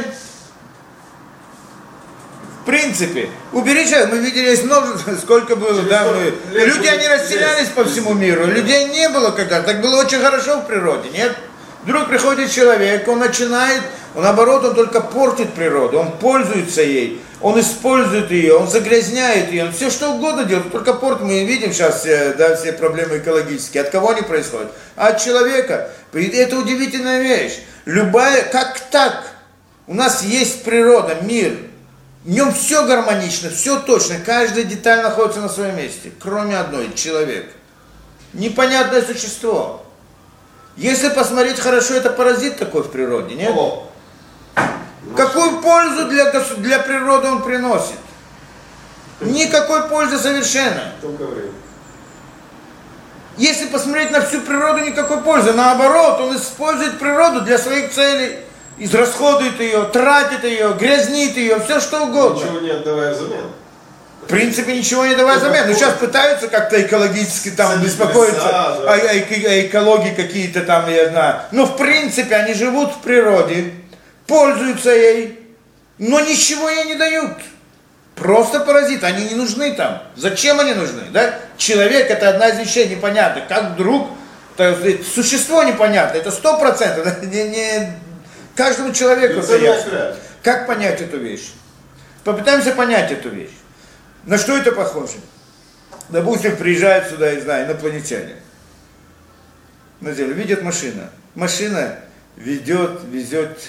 В принципе, убери человека, мы видели, есть множество, сколько было, да, люди, они расселялись по всему миру, людей не было когда-то, так было очень хорошо в природе, нет? Вдруг приходит человек, он начинает, наоборот, он только портит природу, он пользуется ей, он использует ее, он загрязняет ее, он все что угодно делает, только порт. Мы видим сейчас, да, все проблемы экологические. От кого они происходят? От человека. Это удивительная вещь. Любая, как так? У нас есть природа, мир. В нем все гармонично, все точно, каждая деталь находится на своем месте, кроме одной, человек. Непонятное существо. Если посмотреть хорошо, это паразит такой в природе, нет? Какую пользу для природы он приносит? Никакой пользы совершенно. Только время. Если посмотреть на всю природу, никакой пользы. Наоборот, он использует природу для своих целей. Израсходует ее, тратит ее, грязнит ее, все что угодно. Ничего не отдавая взамен. В принципе, ничего не давая взамен. Но сейчас пытаются как-то экологически там беспокоиться о экологии какие-то там, я знаю. Но в принципе они живут в природе, пользуются ей, но ничего ей не дают. Просто паразиты, они не нужны там. Зачем они нужны? Да? Человек — это одна из вещей непонятных. Как вдруг, существо непонятно, это 100%. Да? Каждому человеку это ясно. Как понять эту вещь? Попытаемся понять эту вещь. На что это похоже? Допустим, приезжают сюда, я знаю, инопланетяне на Землю, видят машину. Машина везет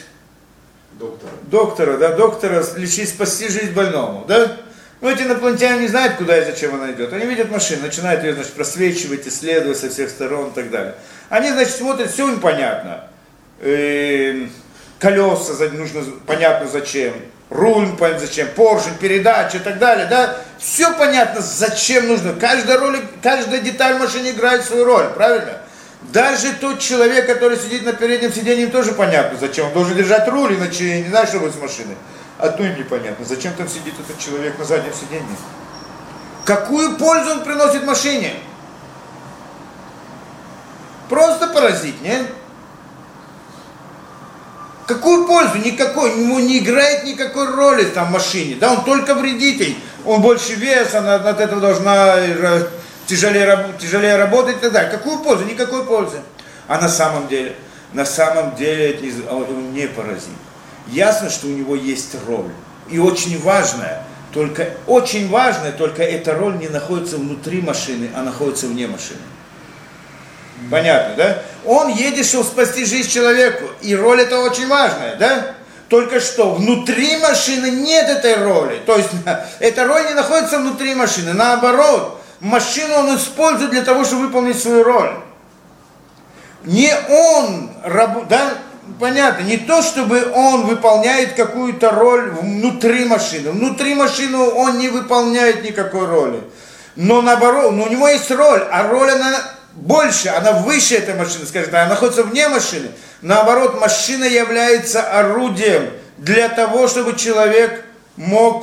доктора лечить, спасти жизнь больному, да? Но эти инопланетяне не знают, куда и зачем она идет. Они видят машину, начинают ее, значит, просвечивать, исследовать со всех сторон и так далее. Они, значит, смотрят, все им понятно. Колеса нужно, понятно зачем, руль понятно зачем, поршень, передача и так далее, да, все понятно, зачем нужно, каждая деталь в машине играет свою роль, правильно? Даже тот человек, который сидит на переднем сиденье, им тоже понятно, зачем, он должен держать руль, иначе не знаю, что будет с машиной. Одно им непонятно, зачем там сидит этот человек на заднем сиденье? Какую пользу он приносит машине? Просто паразит, нет? Какую пользу? Никакой. Ему не играет никакой роли там в машине. Да, он только вредитель. Он больше веса, она от этого должна тяжелее работать и так далее. Какую пользу? Никакой пользы. А на самом деле он не паразит. Ясно, что у него есть роль. И очень важная. Только эта роль не находится внутри машины, а находится вне машины. Понятно, да? Он едет, чтобы спасти жизнь человеку, и роль эта очень важная, да? Только что внутри машины нет этой роли, то есть эта роль не находится внутри машины, наоборот, машину он использует для того, чтобы выполнить свою роль. Не он, да? Понятно, не то, чтобы он выполняет какую-то роль внутри машины он не выполняет никакой роли, но наоборот, у него есть роль, а роль она больше, она выше этой машины, скажем так, она находится вне машины. Наоборот, машина является орудием для того, чтобы человек мог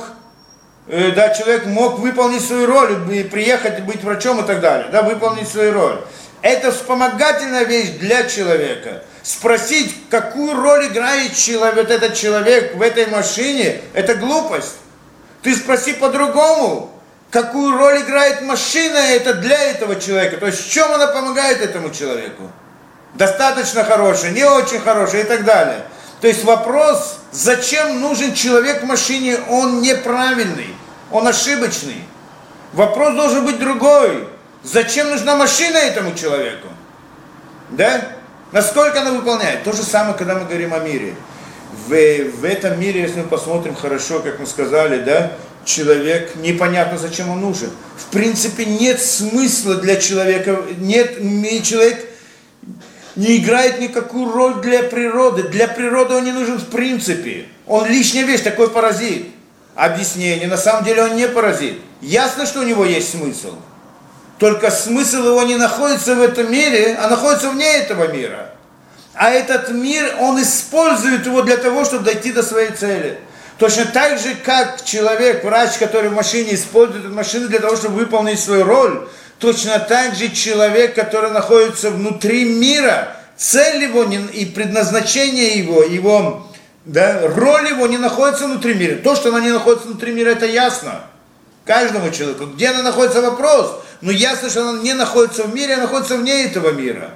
выполнить свою роль, приехать, быть врачом и так далее, да, выполнить свою роль. Это вспомогательная вещь для человека. Спросить, какую роль играет вот этот человек в этой машине, это глупость. Ты спроси по-другому, какую роль играет машина это для этого человека. То есть в чем она помогает этому человеку. Достаточно хорошая, не очень хорошая и так далее. То есть вопрос, зачем нужен человек в машине, он неправильный, он ошибочный. Вопрос должен быть другой. Зачем нужна машина этому человеку? Да? Насколько она выполняет? То же самое, когда мы говорим о мире. В этом мире, если мы посмотрим хорошо, как мы сказали, да, человек, непонятно, зачем он нужен. В принципе, нет смысла для человека, человек не играет никакую роль для природы. Для природы он не нужен в принципе. Он лишняя вещь, такой паразит. Объяснение, на самом деле он не паразит. Ясно, что у него есть смысл. Только смысл его не находится в этом мире, а находится вне этого мира. А этот мир, он использует его для того, чтобы дойти до своей цели. Точно так же, как человек, врач, который в машине использует эту машину для того, чтобы выполнить свою роль, точно так же человек, который находится внутри мира, цель его и предназначение его, да, роль его не находится внутри мира. То, что она не находится внутри мира, это ясно. Каждому человеку. Где она находится, вопрос. Но ясно, что она не находится в мире, а находится вне этого мира.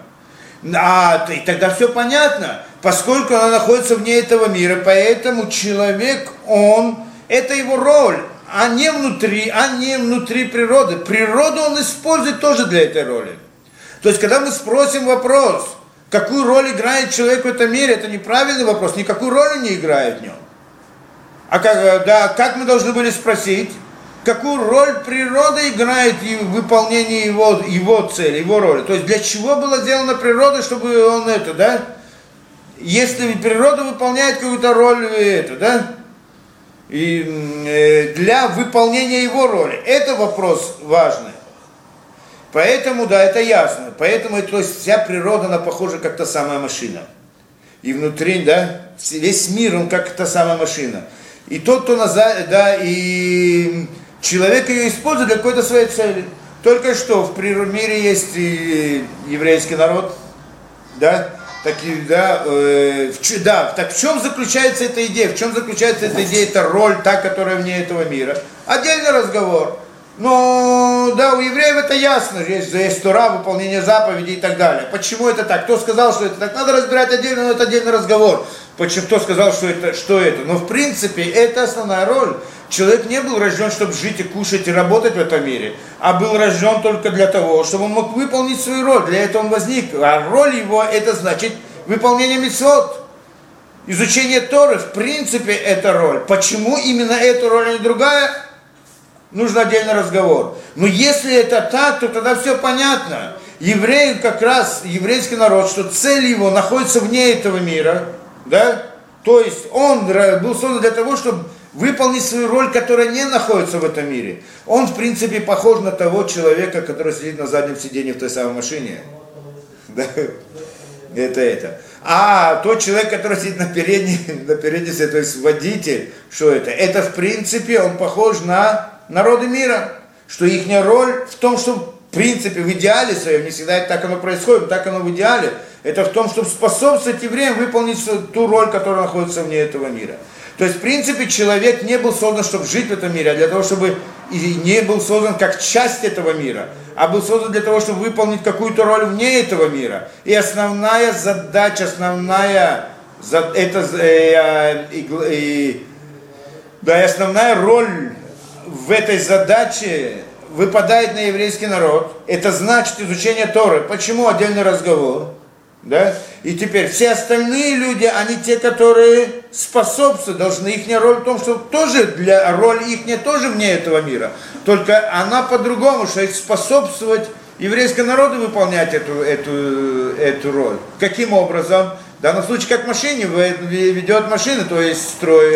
И тогда все понятно. Поскольку она находится вне этого мира, поэтому человек, это его роль, а не внутри природы. Природу он использует тоже для этой роли. То есть, когда мы спросим вопрос, какую роль играет человек в этом мире, это неправильный вопрос, никакую роль он не играет в нем. А как мы должны были спросить? Какую роль природа играет в выполнении его цели, его роли. То есть для чего была сделана природа, чтобы он если природа выполняет какую-то роль, и для выполнения его роли. Это вопрос важный. Поэтому, это ясно. Поэтому, то есть вся природа, она похожа как та самая машина. И внутри, весь мир, он как та самая машина. И тот, кто и человек ее использует для какой-то своей цели. Только что в мире есть и еврейский народ, так в чем заключается эта идея? В чем заключается эта идея, эта роль, та, которая вне этого мира? Отдельный разговор. Но, у евреев это ясно, есть Тора, выполнение заповедей и так далее. Почему это так? Кто сказал, что это так? Надо разбирать отдельно, но это отдельный разговор. Кто сказал, что это? Но в принципе, это основная роль. Человек не был рожден, чтобы жить и кушать и работать в этом мире, а был рожден только для того, чтобы он мог выполнить свою роль. Для этого он возник. А роль его, это значит выполнение мицвот. Изучение Торы, в принципе, это роль. Почему именно эта роль, а не другая? Нужен отдельный разговор. Но если это так, то тогда все понятно. Евреи, как раз еврейский народ, что цель его находится вне этого мира, то есть он был создан для того, чтобы выполнить свою роль, которая не находится в этом мире. Он, в принципе, похож на того человека, который сидит на заднем сиденье в той самой машине. Это. А тот человек, который сидит на передней, то есть водитель, что это? Это, в принципе, он похож на народы мира. Что их роль в том, что, в принципе, в идеале своем, не всегда так оно происходит, но так оно в идеале, это в том, чтобы способствовать евреям выполнить ту роль, которая находится вне этого мира. То есть, в принципе, человек не был создан, чтобы жить в этом мире, а для того, чтобы и не был создан как часть этого мира, а был создан для того, чтобы выполнить какую-то роль вне этого мира. И основная задача, основная роль в этой задаче выпадает на еврейский народ. Это значит изучение Торы. Почему? Отдельный разговор. И теперь все остальные люди, они те, которые способствуют, должны, их роль в том, что тоже роль их тоже вне этого мира. Только она по-другому, что способствовать еврейскому народу выполнять эту роль. Каким образом? В данном случае, как в машине, ведет машину, то есть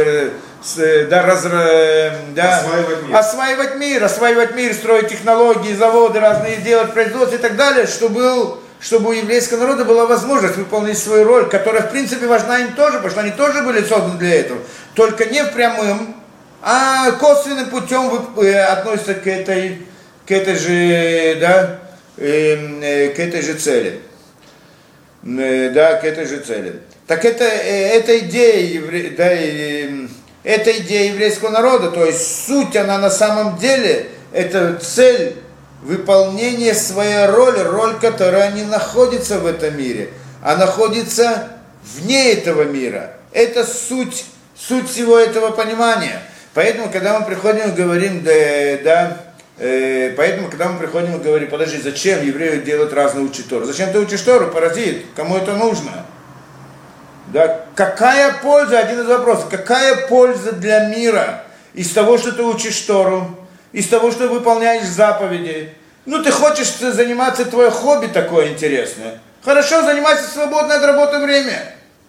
осваивать мир, строить технологии, заводы разные, делать производства и так далее, чтобы у еврейского народа была возможность выполнить свою роль, которая, в принципе, важна им тоже, потому что они тоже были созданы для этого. Только не в прямом, а косвенным путем относятся к этой к этой же цели. Да, к этой же цели. Так эта идея, эта идея еврейского народа, то есть суть, она на самом деле, это цель выполнения своей роли, роль, которая не находится в этом мире, а находится вне этого мира. Это суть всего этого понимания. Поэтому, когда мы приходим и говорим, подожди, зачем еврею делать разные учить Тору? Зачем ты учишь Тору? Паразит, кому это нужно? Да? Какая польза, один из вопросов, какая польза для мира из того, что ты учишь Тору, из того, что выполняешь заповеди? Ну, ты хочешь заниматься, твое хобби такое интересное. Хорошо, занимайся в свободное от работы время.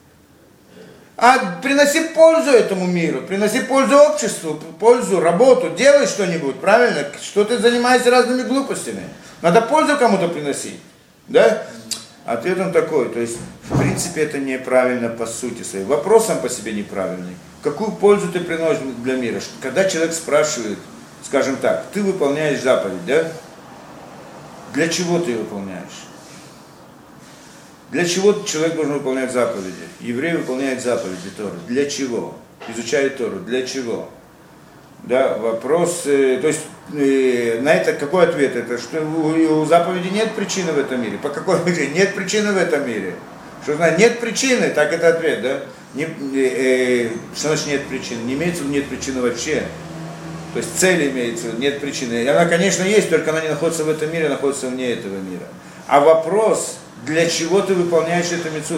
А приноси пользу этому миру, приноси пользу обществу, пользу, работу, делай что-нибудь, правильно? Что ты занимаешься разными глупостями? Надо пользу кому-то приносить, да? Ответ он такой, то есть, в принципе, это неправильно по сути своей. Вопрос сам по себе неправильный. Какую пользу ты приносишь для мира? Когда человек спрашивает, скажем так, ты выполняешь заповедь, да? Для чего ты ее выполняешь? Для чего человек должен выполнять заповеди? Еврей выполняет заповеди Торы. Для чего? Изучает Тору. Для чего? Да, вопрос, то есть на это какой ответ? Это что у заповеди нет причины в этом мире. По какой причине? Нет причины в этом мире. Что значит нет причины? Так это ответ, да? Что значит нет причины? Не имеется в виду нет причины вообще. То есть цель имеется в виду, нет причины. И она, конечно, есть, только она не находится в этом мире, а находится вне этого мира. А вопрос, для чего ты выполняешь эту мицву?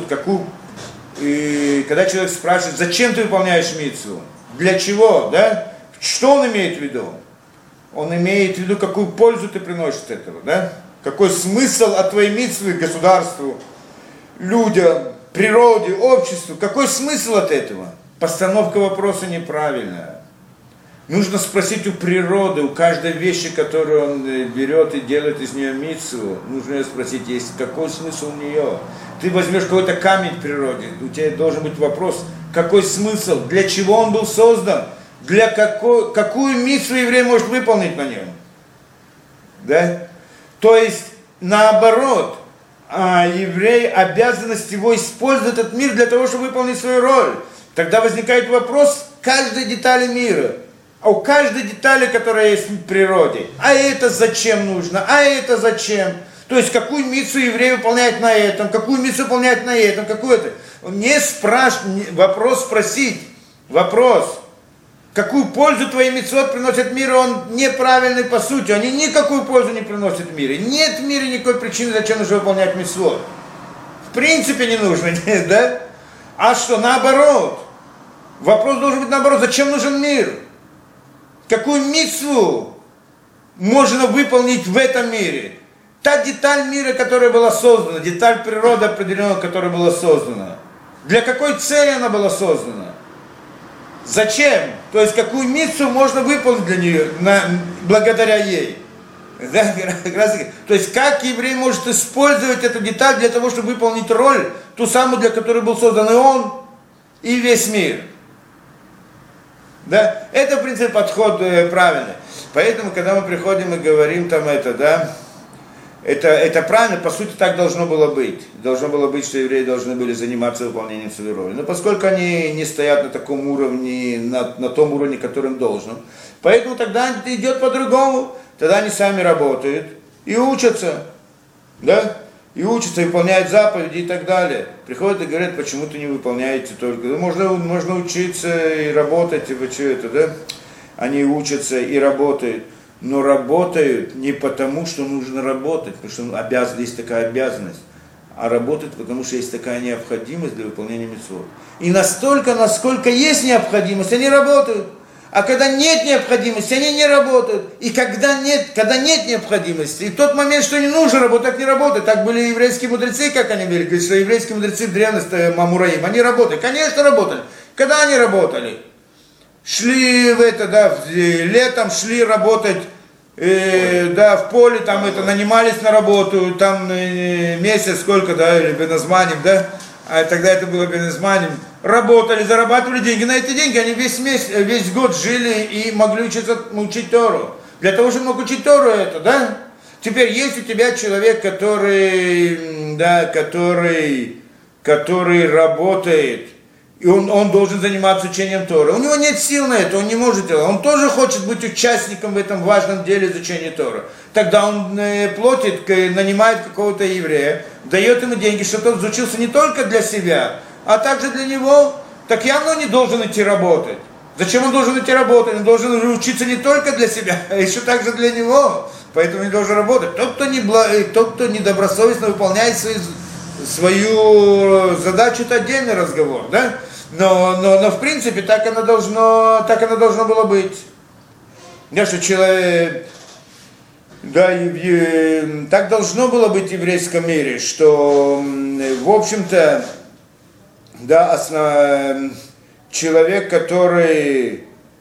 Когда человек спрашивает, зачем ты выполняешь мицву? Для чего, да? Что он имеет в виду? Он имеет в виду, какую пользу ты приносишь от этого, да? Какой смысл от твоей мицвы государству, людям, природе, обществу? Какой смысл от этого? Постановка вопроса неправильная. Нужно спросить у природы, у каждой вещи, которую он берет и делает из нее мицву, нужно ее спросить, есть какой смысл у нее. Ты возьмешь какой-то камень в природе, у тебя должен быть вопрос, какой смысл, для чего он был создан, какую мицву еврей может выполнить на нем. Да? То есть, наоборот, еврей, обязанность его использовать этот мир для того, чтобы выполнить свою роль. Тогда возникает вопрос каждой детали мира. А у каждой детали, которая есть в природе, а это зачем нужно, а это зачем? То есть, какую мицву еврей выполняет на этом, какую мицву выполняет на этом, какую-то. Не спрашивать, вопрос спросить, вопрос, какую пользу твои мицвот приносят миру, он неправильный по сути, они никакую пользу не приносят в мире. Нет в мире никакой причины, зачем нужно выполнять мицвот. В принципе не нужно, да? А что, наоборот? Вопрос должен быть наоборот, зачем нужен мир? Какую мицву можно выполнить в этом мире? Та деталь мира, которая была создана, деталь природы определенная, которая была создана. Для какой цели она была создана? Зачем? То есть какую мицву можно выполнить для нее, благодаря ей? Да? То есть как еврей может использовать эту деталь для того, чтобы выполнить роль, ту самую, для которой был создан и он, и весь мир. Да? Это, в принципе, подход правильный. Поэтому, когда мы приходим и говорим там это, да, это правильно, по сути, так должно было быть. Должно было быть, что евреи должны были заниматься выполнением своей роли. Но поскольку они не стоят на таком уровне, на том уровне, которым должно, поэтому тогда идет по-другому. Тогда они сами работают и учатся, да? И учатся, выполняют заповеди и так далее. Приходят и говорят, почему ты не выполняете только. Можно учиться и работать, и что это, да? Они учатся и работают. Но работают не потому, что нужно работать, потому что есть такая обязанность, а работают, потому что есть такая необходимость для выполнения мицвот. И настолько, насколько есть необходимость, они работают. А когда нет необходимости, они не работают. И когда нет необходимости, и в тот момент, что не нужно работать, так не работает. Так были еврейские мудрецы, как они говорили, что еврейские мудрецы в древности Мамураим, они работали. Конечно, работали. Когда они работали? Шли летом шли работать, в поле, там нанимались на работу, там месяц сколько, да, или беназманим, да, а тогда это было беназманим, работали, зарабатывали деньги, на эти деньги они весь год жили и могли учить Тору. Для того, чтобы мог учить Тору да, Теперь, есть у тебя человек, который работает, и он должен заниматься учением Торы. У него нет сил на это, он не может делать. Он тоже хочет быть участником в этом важном деле изучения Торы. Тогда он платит, нанимает какого-то еврея, дает ему деньги, чтобы он учился не только для себя, а также для него. Так явно он не должен идти работать. Зачем он должен идти работать? Он должен учиться не только для себя, а еще также для него. Поэтому не должен работать. Тот, кто недобросовестно выполняет свою задачу, это отдельный разговор, да? Но в принципе так оно должно было быть. Что человек, так должно было быть в еврейском мире, что, в общем-то, человек, который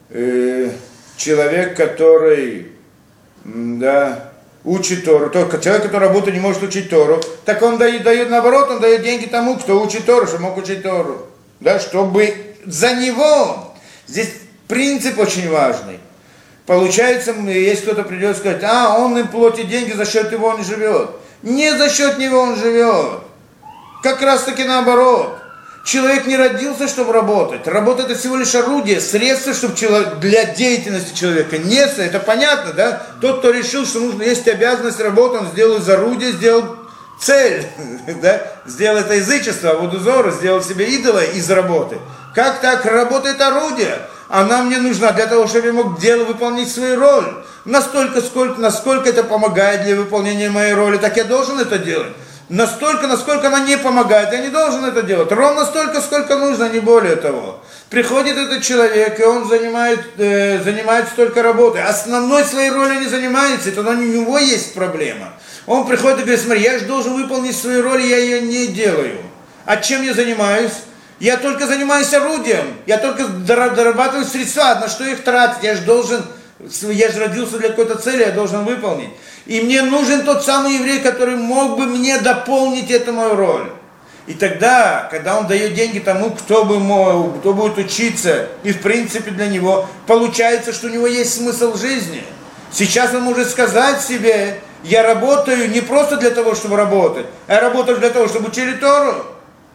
учит Тору, только человек, который работает, не может учить Тору, так он дает наоборот, он дает деньги тому, кто учит Тору, чтобы мог учить Тору. Да, чтобы за него, здесь принцип очень важный. Получается, если кто-то придет сказать, он им платит деньги, за счет его он живет. Не за счет него он живет. Как раз таки наоборот. Человек не родился, чтобы работать. Работа это всего лишь орудие, средство, чтобы для деятельности человека. Не это понятно, да? Тот, кто решил, что нужно, есть обязанность работы, он сделал из орудия, сделал цель, да? Сделал это язычество, а водозора, сделал себе идола из работы. Как так работает орудие? Она мне нужна для того, чтобы я мог выполнить свою роль. Насколько это помогает для выполнения моей роли, так я должен это делать. Настолько, насколько она не помогает, я не должен это делать. Ровно столько, сколько нужно, не более того. Приходит этот человек, и он занимается только работой. Основной своей роли не занимается, это у него есть проблема. Он приходит и говорит, смотри, я же должен выполнить свою роль, я ее не делаю. А чем я занимаюсь? Я только занимаюсь орудием, я только дорабатываю средства, на что их тратить, я же родился для какой-то цели, я должен выполнить. И мне нужен тот самый еврей, который мог бы мне дополнить эту мою роль. И тогда, когда он дает деньги тому, кто будет учиться, и в принципе для него, получается, что у него есть смысл жизни. Сейчас он может сказать себе, я работаю не просто для того, чтобы работать, а я работаю для того, чтобы учили Тору.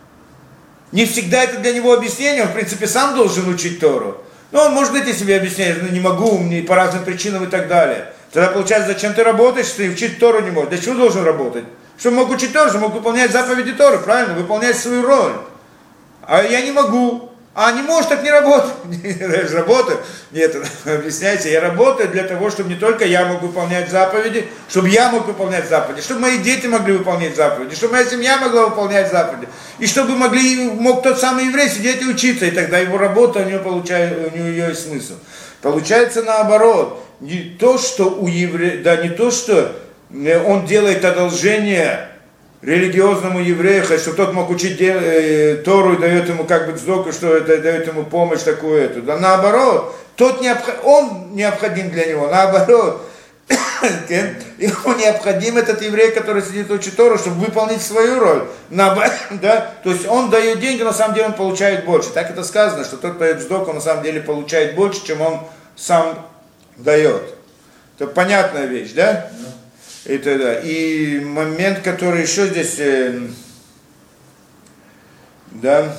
Не всегда это для него объяснение, он в принципе сам должен учить Тору. Но он может найти себе объяснение, не могу, мне по разным причинам и так далее. Тогда получается, зачем ты работаешь, ты учить Тору не можешь. Для чего должен работать? Чтобы мог учить Тору, чтобы мог выполнять заповеди Торы, правильно, выполнять свою роль. А я не могу. Не можешь, так не работать. Я же работаю. Нет, объясняйте, я работаю для того, чтобы не только я мог выполнять заповеди, чтобы я мог выполнять заповеди, чтобы мои дети могли выполнять заповеди, чтобы моя семья могла выполнять заповеди, и чтобы мог тот самый еврей сидеть и учиться, и тогда его работа, у него есть смысл. Получается наоборот, не то, что он делает одолжение религиозному еврею, что тот мог учить Тору и дает ему как бы цдоку, что это дает ему помощь такую-то. Да наоборот, он необходим для него, наоборот. Ему необходим этот еврей, который сидит и учит Тору, чтобы выполнить свою роль. Да? То есть он дает деньги, на самом деле он получает больше. Так это сказано, что тот, кто дает цдоку, на самом деле получает больше, чем он сам дает. Это понятная вещь, да? Это, да. И момент, который еще здесь, да,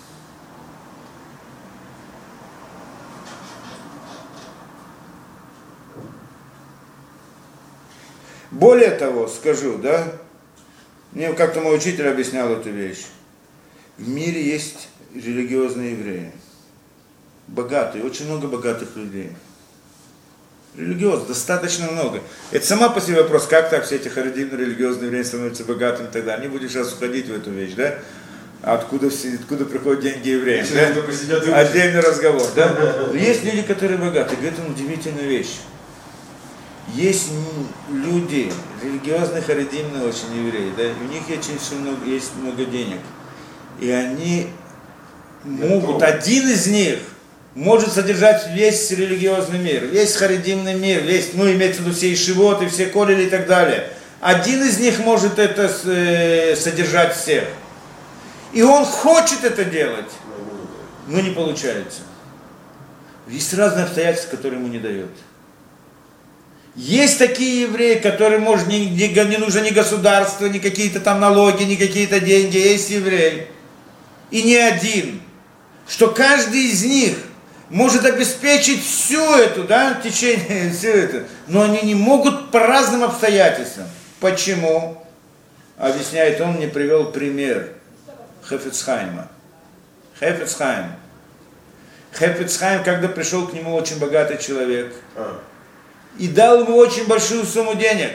более того, скажу, да, мне как-то мой учитель объяснял эту вещь. В мире есть религиозные евреи, богатые, очень много богатых людей. Религиозно, достаточно много. Это сама по себе вопрос, как так все эти харидимные религиозные евреи становятся богатыми тогда. Не будешь сейчас уходить в эту вещь, да? Откуда приходят деньги евреям, да? Отдельный разговор, да? Есть люди, которые богаты, говорят им удивительную вещь. Есть люди, религиозные, харидимные очень евреи, да? И у них есть много денег. И они могут, один из них может содержать весь религиозный мир, весь харидимный мир, весь, имеется в виду все ишивоты, все колели и так далее. Один из них может это содержать всех. И он хочет это делать, но не получается. Есть разные обстоятельства, которые ему не дают. Есть такие евреи, которым может, не нужно ни государство, ни какие-то там налоги, ни какие-то деньги. Есть еврей. И не один. Что каждый из них может обеспечить всю эту, да, течение, все это. Но они не могут по разным обстоятельствам. Почему? Объясняет он, мне привел пример Хафец Хаима. Хафец Хаим. Хафец Хаим, когда пришел к нему очень богатый человек, и дал ему очень большую сумму денег.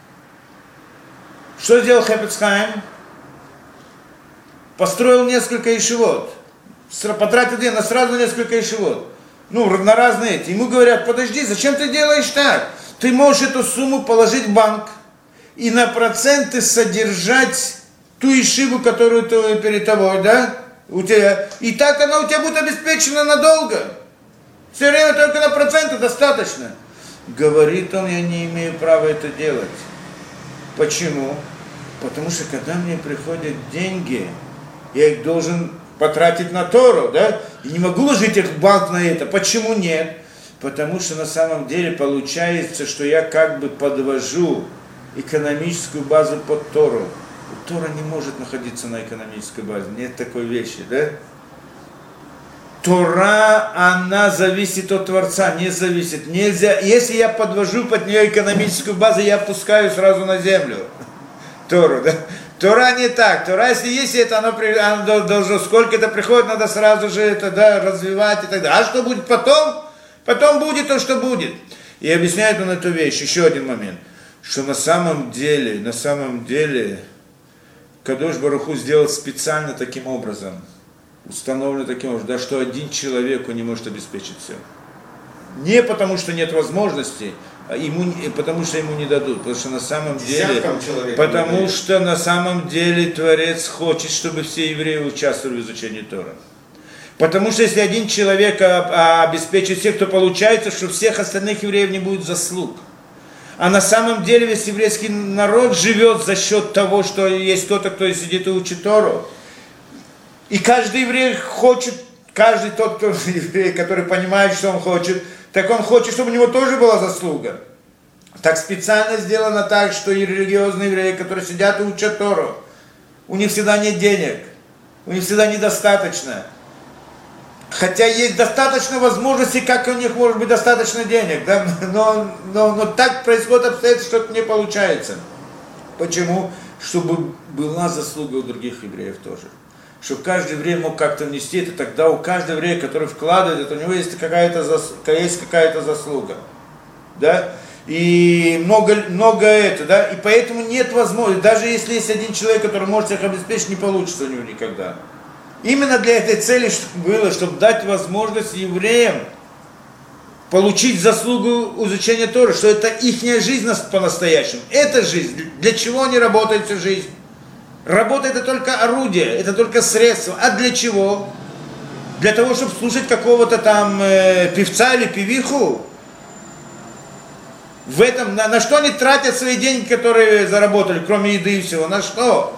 Что сделал Хафец Хаим? Построил несколько ешивот. Потратил деньги на сразу несколько ешивот. На разные эти. Ему говорят, подожди, зачем ты делаешь так? Ты можешь эту сумму положить в банк и на проценты содержать ту ешиву, которую ты перед тобой, да? У тебя. И так она у тебя будет обеспечена надолго. Все время только на проценты достаточно. Говорит он, я не имею права это делать. Почему? Потому что когда мне приходят деньги, я их должен потратить на Тору, да? И не могу ложить их в банк на это. Почему нет? Потому что на самом деле получается, что я как бы подвожу экономическую базу под Тору. Тора не может находиться на экономической базе. Нет такой вещи, да? Тора, она зависит от Творца, не зависит. Нельзя. Если я подвожу под нее экономическую базу, я опускаю сразу на землю. Тору, да? Тора не так. Тора, если есть это, оно должно, сколько это приходит, надо сразу же это, да, развивать и так далее. А что будет потом? Потом будет то, что будет. И объясняет он эту вещь, еще один момент, что на самом деле, Кадош Барух Ху сделал специально таким образом, установлено таким образом, да, что один человек он не может обеспечить все. Не потому, что нет возможности, потому что ему не дадут, потому что на самом деле Творец хочет, чтобы все евреи участвовали в изучении Тора. Потому что если один человек обеспечит всех, то получается, что всех остальных евреев не будет заслуг. А на самом деле весь еврейский народ живет за счет того, что есть кто-то, кто сидит и учит Тору. И каждый еврей хочет, каждый тот, кто еврей, который понимает, что он хочет, так он хочет, чтобы у него тоже была заслуга. Так специально сделано так, что и религиозные евреи, которые сидят и учат Тору, у них всегда нет денег, у них всегда недостаточно. Хотя есть достаточно возможностей, как у них может быть достаточно денег, да? но так происходит обстоятельства, что это не получается. Почему? Чтобы была заслуга у других евреев тоже. Чтобы каждый еврей мог как-то внести это, тогда у каждого еврея, который вкладывает это, у него есть какая-то заслуга. Да? И много это, да? И поэтому нет возможности, даже если есть один человек, который может их обеспечить, не получится у него никогда. Именно для этой цели было, чтобы дать возможность евреям получить заслугу изучения Торы, что это их жизнь по-настоящему. Это жизнь. Для чего они работают всю жизнь? Работа это только орудие, это только средство. А для чего? Для того, чтобы слушать какого-то там певца или певиху? В этом, на что они тратят свои деньги, которые заработали, кроме еды и всего? На что?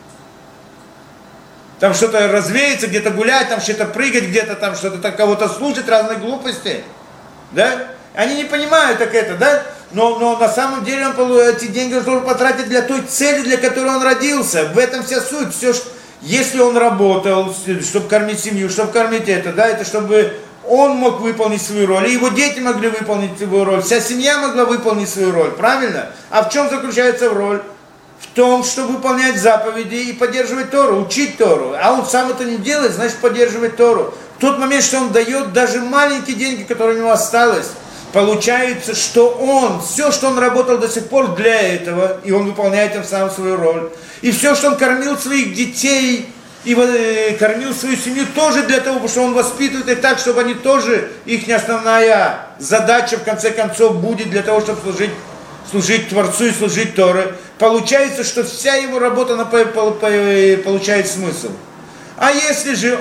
Там что-то развеяться, где-то гулять, там что-то прыгать, где-то там что-то там кого-то слушать, разные глупости. Да? Они не понимают так это, да? Но на самом деле он эти деньги должен потратить для той цели, для которой он родился. В этом вся суть. Все, если он работал, чтобы кормить семью, чтобы кормить это, да, это чтобы он мог выполнить свою роль, и его дети могли выполнить свою роль, вся семья могла выполнить свою роль, правильно? А в чем заключается роль? В том, чтобы выполнять заповеди и поддерживать Тору, учить Тору. А он сам это не делает, значит поддерживать Тору. В тот момент, что он дает даже маленькие деньги, которые у него осталось, получается, что он, все, что он работал до сих пор для этого, и он выполняет тем самым свою роль. И все, что он кормил своих детей, и кормил свою семью тоже для того, потому что он воспитывает их так, чтобы они тоже, их основная задача в конце концов будет для того, чтобы служить Творцу и служить Торе. Получается, что вся его работа она получает смысл. А если же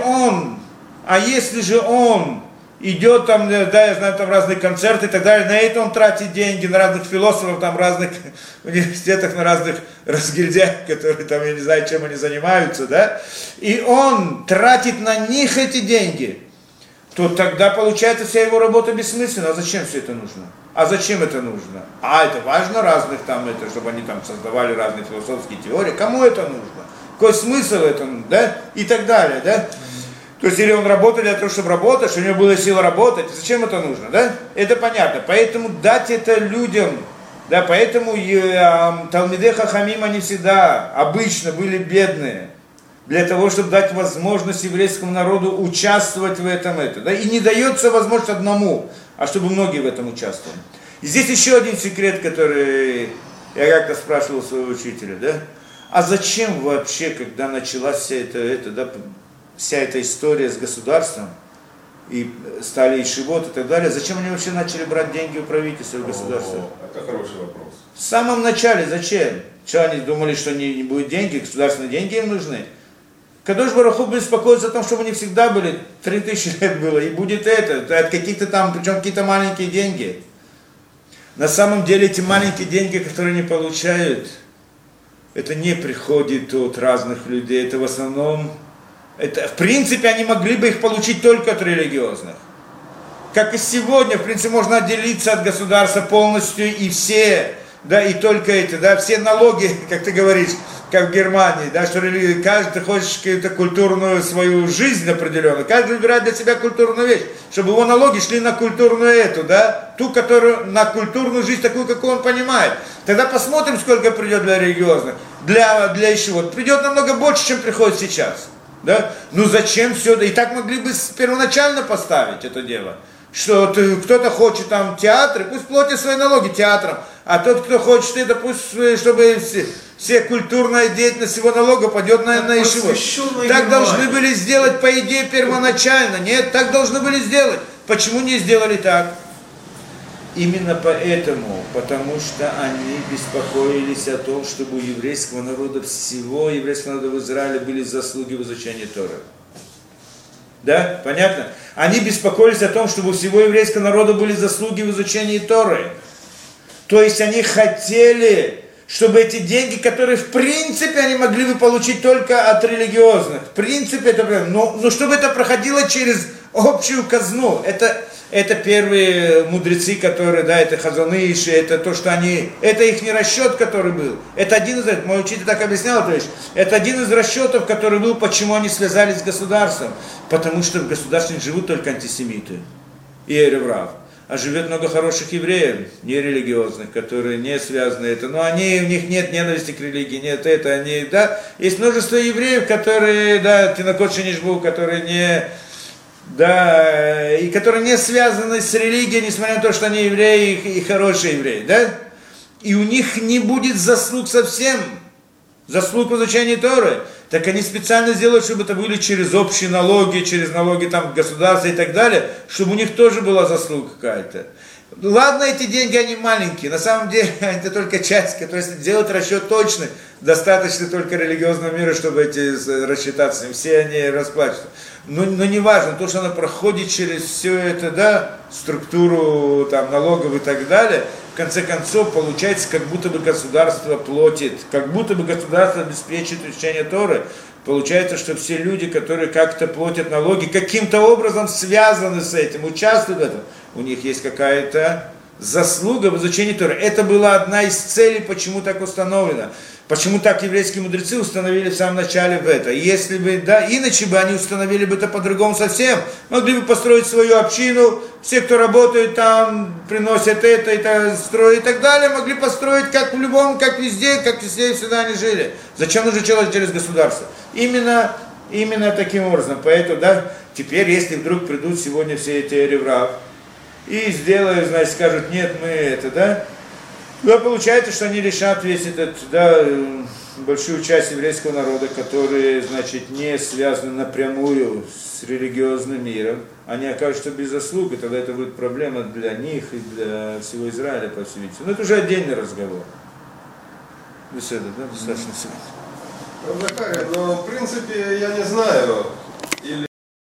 он идет там, да, я знаю, там разные концерты и так далее, на это он тратит деньги, на разных философов, там, разных университетах, на разных разгильдяев, которые там, я не знаю, чем они занимаются, да, и он тратит на них эти деньги, то тогда получается вся его работа бессмысленна. А зачем все это нужно? А зачем это нужно? А это важно разных там, это, чтобы они там создавали разные философские теории. Кому это нужно? Какой смысл это, да? И так далее, да? То есть, или он работает для того, чтобы работать, чтобы у него была сила работать. Зачем это нужно, да? Это понятно. Поэтому дать это людям, да, поэтому Талмидей Хахамим, они всегда обычно были бедные. Для того, чтобы дать возможность еврейскому народу участвовать в этом, да? И не дается возможность одному, а чтобы многие в этом участвовали. И здесь еще один секрет, который я как-то спрашивал своего учителя, да? А зачем вообще, когда началась вся эта история с государством, и стали ишивот и так далее, зачем они вообще начали брать деньги у правительства и государства? Это хороший вопрос. В самом начале зачем? Что они думали, что не будет деньги, государственные деньги им нужны? Кадош Барух Ху беспокоится о том, чтобы они всегда были, 3000 лет было, и будет это от каких-то там, причем какие-то маленькие деньги. На самом деле эти маленькие деньги, которые они получают, это не приходит от разных людей, это в основном, в принципе, они могли бы их получить только от религиозных. Как и сегодня, в принципе, можно отделиться от государства полностью, и все, да, и только эти, да, все налоги, как ты говоришь, как в Германии, да, что каждый хочет какую-то культурную свою жизнь определенную, каждый выбирает для себя культурную вещь, чтобы его налоги шли на культурную эту, да, ту, которую, на культурную жизнь, такую, какую он понимает. Тогда посмотрим, сколько придет для религиозных, для еще вот, придет намного больше, чем приходит сейчас, да. Ну зачем все, и так могли бы первоначально поставить это дело. Что кто-то хочет там театры, пусть платит свои налоги театрам, а тот, кто хочет это, пусть, чтобы все культурная деятельность его налога пойдет на ишивот. Так должны были сделать, по идее, первоначально. Нет, так должны были сделать. Почему не сделали так? Именно поэтому, потому что они беспокоились о том, чтобы у еврейского народа, всего еврейского народа в Израиле были заслуги в изучении Торы. Да, понятно? Они беспокоились о том, чтобы у всего еврейского народа были заслуги в изучении Торы. То есть они хотели, чтобы эти деньги, которые в принципе они могли бы получить только от религиозных, в принципе это, но чтобы это проходило через общую казну. Это первые мудрецы, которые, да, это Хазон Иш, это то, что они, это их не расчет, который был. Это один из, мой учитель так объяснял, то есть, это один из расчетов, который был, почему они связались с государством. Потому что в государстве не живут только антисемиты и эреврав, а живет много хороших евреев, нерелигиозных, которые не связаны это, но у них нет ненависти к религии, нет это, они, да, есть множество евреев, которые, да, Тинокот Шенишбу, которые не, да, и которые не связаны с религией, несмотря на то, что они евреи и хорошие евреи, да, и у них не будет заслуг совсем, заслуг в изучении Торы, так они специально сделают, чтобы это были через общие налоги, через налоги там государства и так далее, чтобы у них тоже была заслуга какая-то. Ладно, эти деньги, они маленькие, на самом деле это только часть, то есть делать расчет точный, достаточно только религиозного мира, чтобы рассчитаться, все они расплачиваются. Но не важно, то, что она проходит через все это, да, структуру там, налогов и так далее, в конце концов получается, как будто бы государство платит, как будто бы государство обеспечивает изучение Торы. Получается, что все люди, которые как-то платят налоги, каким-то образом связаны с этим, участвуют в этом, у них есть какая-то заслуга в изучении Торы. Это была одна из целей, почему так установлено. Почему так еврейские мудрецы установили в самом начале в это. Если бы, да, иначе бы они установили бы это по-другому совсем. Могли бы построить свою общину, все, кто работает там, приносят это строят и так далее, могли построить как в любом, как везде и всегда они жили. Зачем нужно делать через государство? Именно таким образом. Поэтому, да, теперь, если вдруг придут сегодня все эти эреврав и сделают, значит, скажут, нет, мы это, да, то получается, что они решат весь этот, да, большую часть еврейского народа, которые, значит, не связаны напрямую с религиозным миром, они окажутся без заслуг, и тогда это будет проблема для них и для всего Израиля, по всей видимости. Но это уже отдельный разговор. Беседа, да, достаточно сегодня. Ну, в принципе, я не знаю.